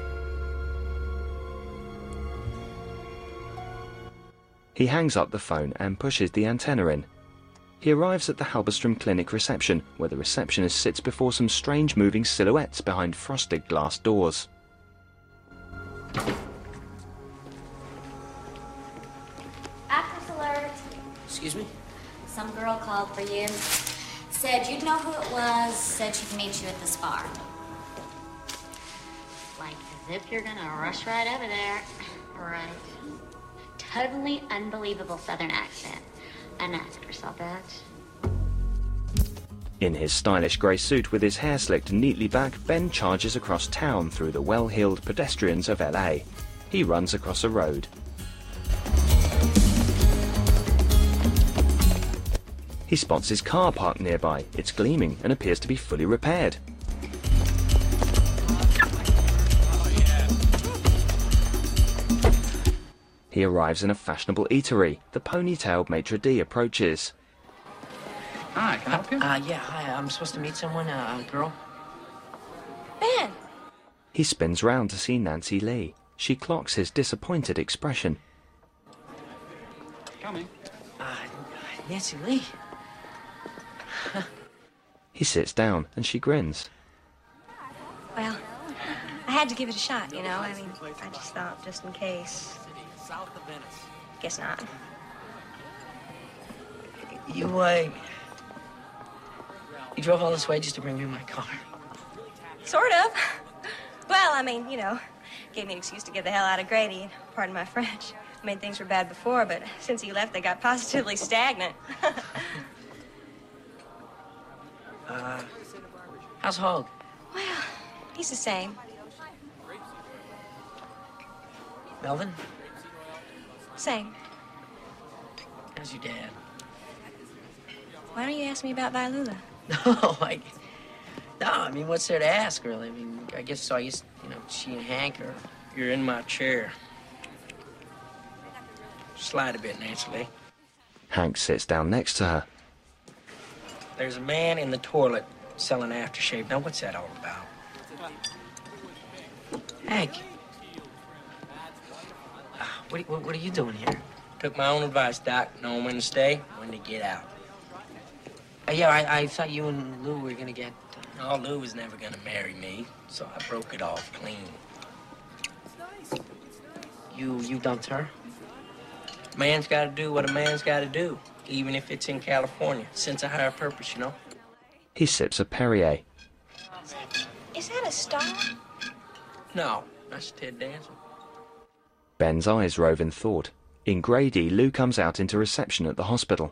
He hangs up the phone and pushes the antenna in. He arrives at the Halberstrom Clinic reception, where the receptionist sits before some strange moving silhouettes behind frosted glass doors. Actress alert. Excuse me? Some girl called for you. Said you'd know who it was. Said she'd meet you at the spa. Like as if you're gonna rush right over there. Right. Totally unbelievable southern accent. An actress, I'll bet. In his stylish grey suit with his hair slicked neatly back, Ben charges across town through the well-heeled pedestrians of LA. He runs across a road. He spots his car parked nearby. It's gleaming and appears to be fully repaired. He arrives in a fashionable eatery. The ponytailed maitre d' approaches. Hi, can I help you? Yeah, hi. I'm supposed to meet someone, a girl. Ben! He spins round to see Nancy Lee. She clocks his disappointed expression. Coming. Nancy Lee. He sits down and she grins. Well, I had to give it a shot, you know. I mean, I just thought, just in case. South of Venice. Guess not. You drove all this way just to bring me my car? Sort of. Well, I mean, you know, gave me an excuse to get the hell out of Grady. Pardon my French. I mean, things were bad before, but since he left, they got positively stagnant. How's Hog? Well, he's the same. Melvin? Same. How's your dad? Why don't you ask me about Vailula? No, I mean, what's there to ask, really? I mean, I guess, she and Hank are... You're in my chair. Slide a bit, Nancy Lee. Hank sits down next to her. There's a man in the toilet selling aftershave. Now, what's that all about? Hank. What are you doing here? Took my own advice, Doc. Knowing when to stay, when to get out. I thought you and Lou were gonna get... Oh, Lou was never gonna marry me, so I broke it off clean. You dumped her? Man's gotta do what a man's gotta do, even if it's in California. Sense of higher purpose, you know? He sips a Perrier. Is that a star? No, that's Ted Danson. Ben's eyes rove in thought. In Grady, Lou comes out into reception at the hospital.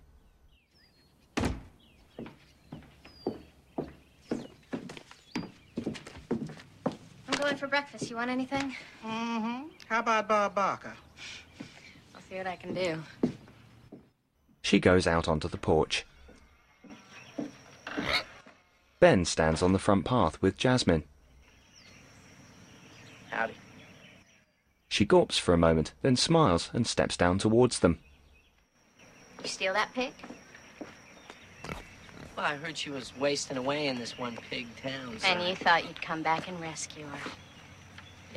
I'm going for breakfast. You want anything? Mm-hmm. How about Bob Barker? I'll see what I can do. She goes out onto the porch. Ben stands on the front path with Jasmine. Howdy. She gawps for a moment, then smiles and steps down towards them. You steal that pig? Well, I heard she was wasting away in this one pig town. So... And you thought you'd come back and rescue her.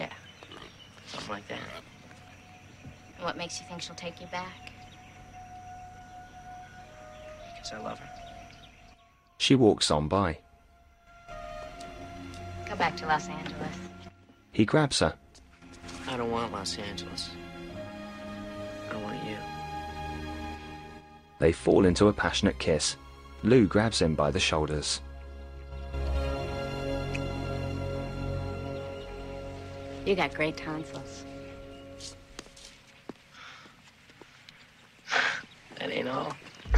like that. And what makes you think she'll take you back? Because I love her. She walks on by. Go back to Los Angeles. He grabs her. I don't want Los Angeles. I want you. They fall into a passionate kiss. Lou grabs him by the shoulders. You got great tonsils. That ain't all.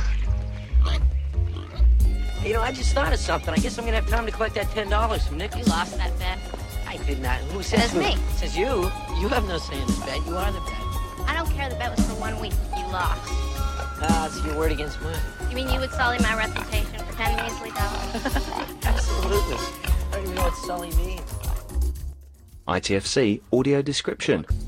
You know, I just thought of something. I guess I'm gonna have time to collect that $10 from Nichols. You lost that bet. I did not. Who says Says me. Says you. You have no say in this bet. You are the bet. I don't care. The bet was for 1 week. You lost. Ah, it's your word against mine. You mean you would sully my reputation for 10 measly dollars? Absolutely. I don't even know what sully means. ITFC audio description.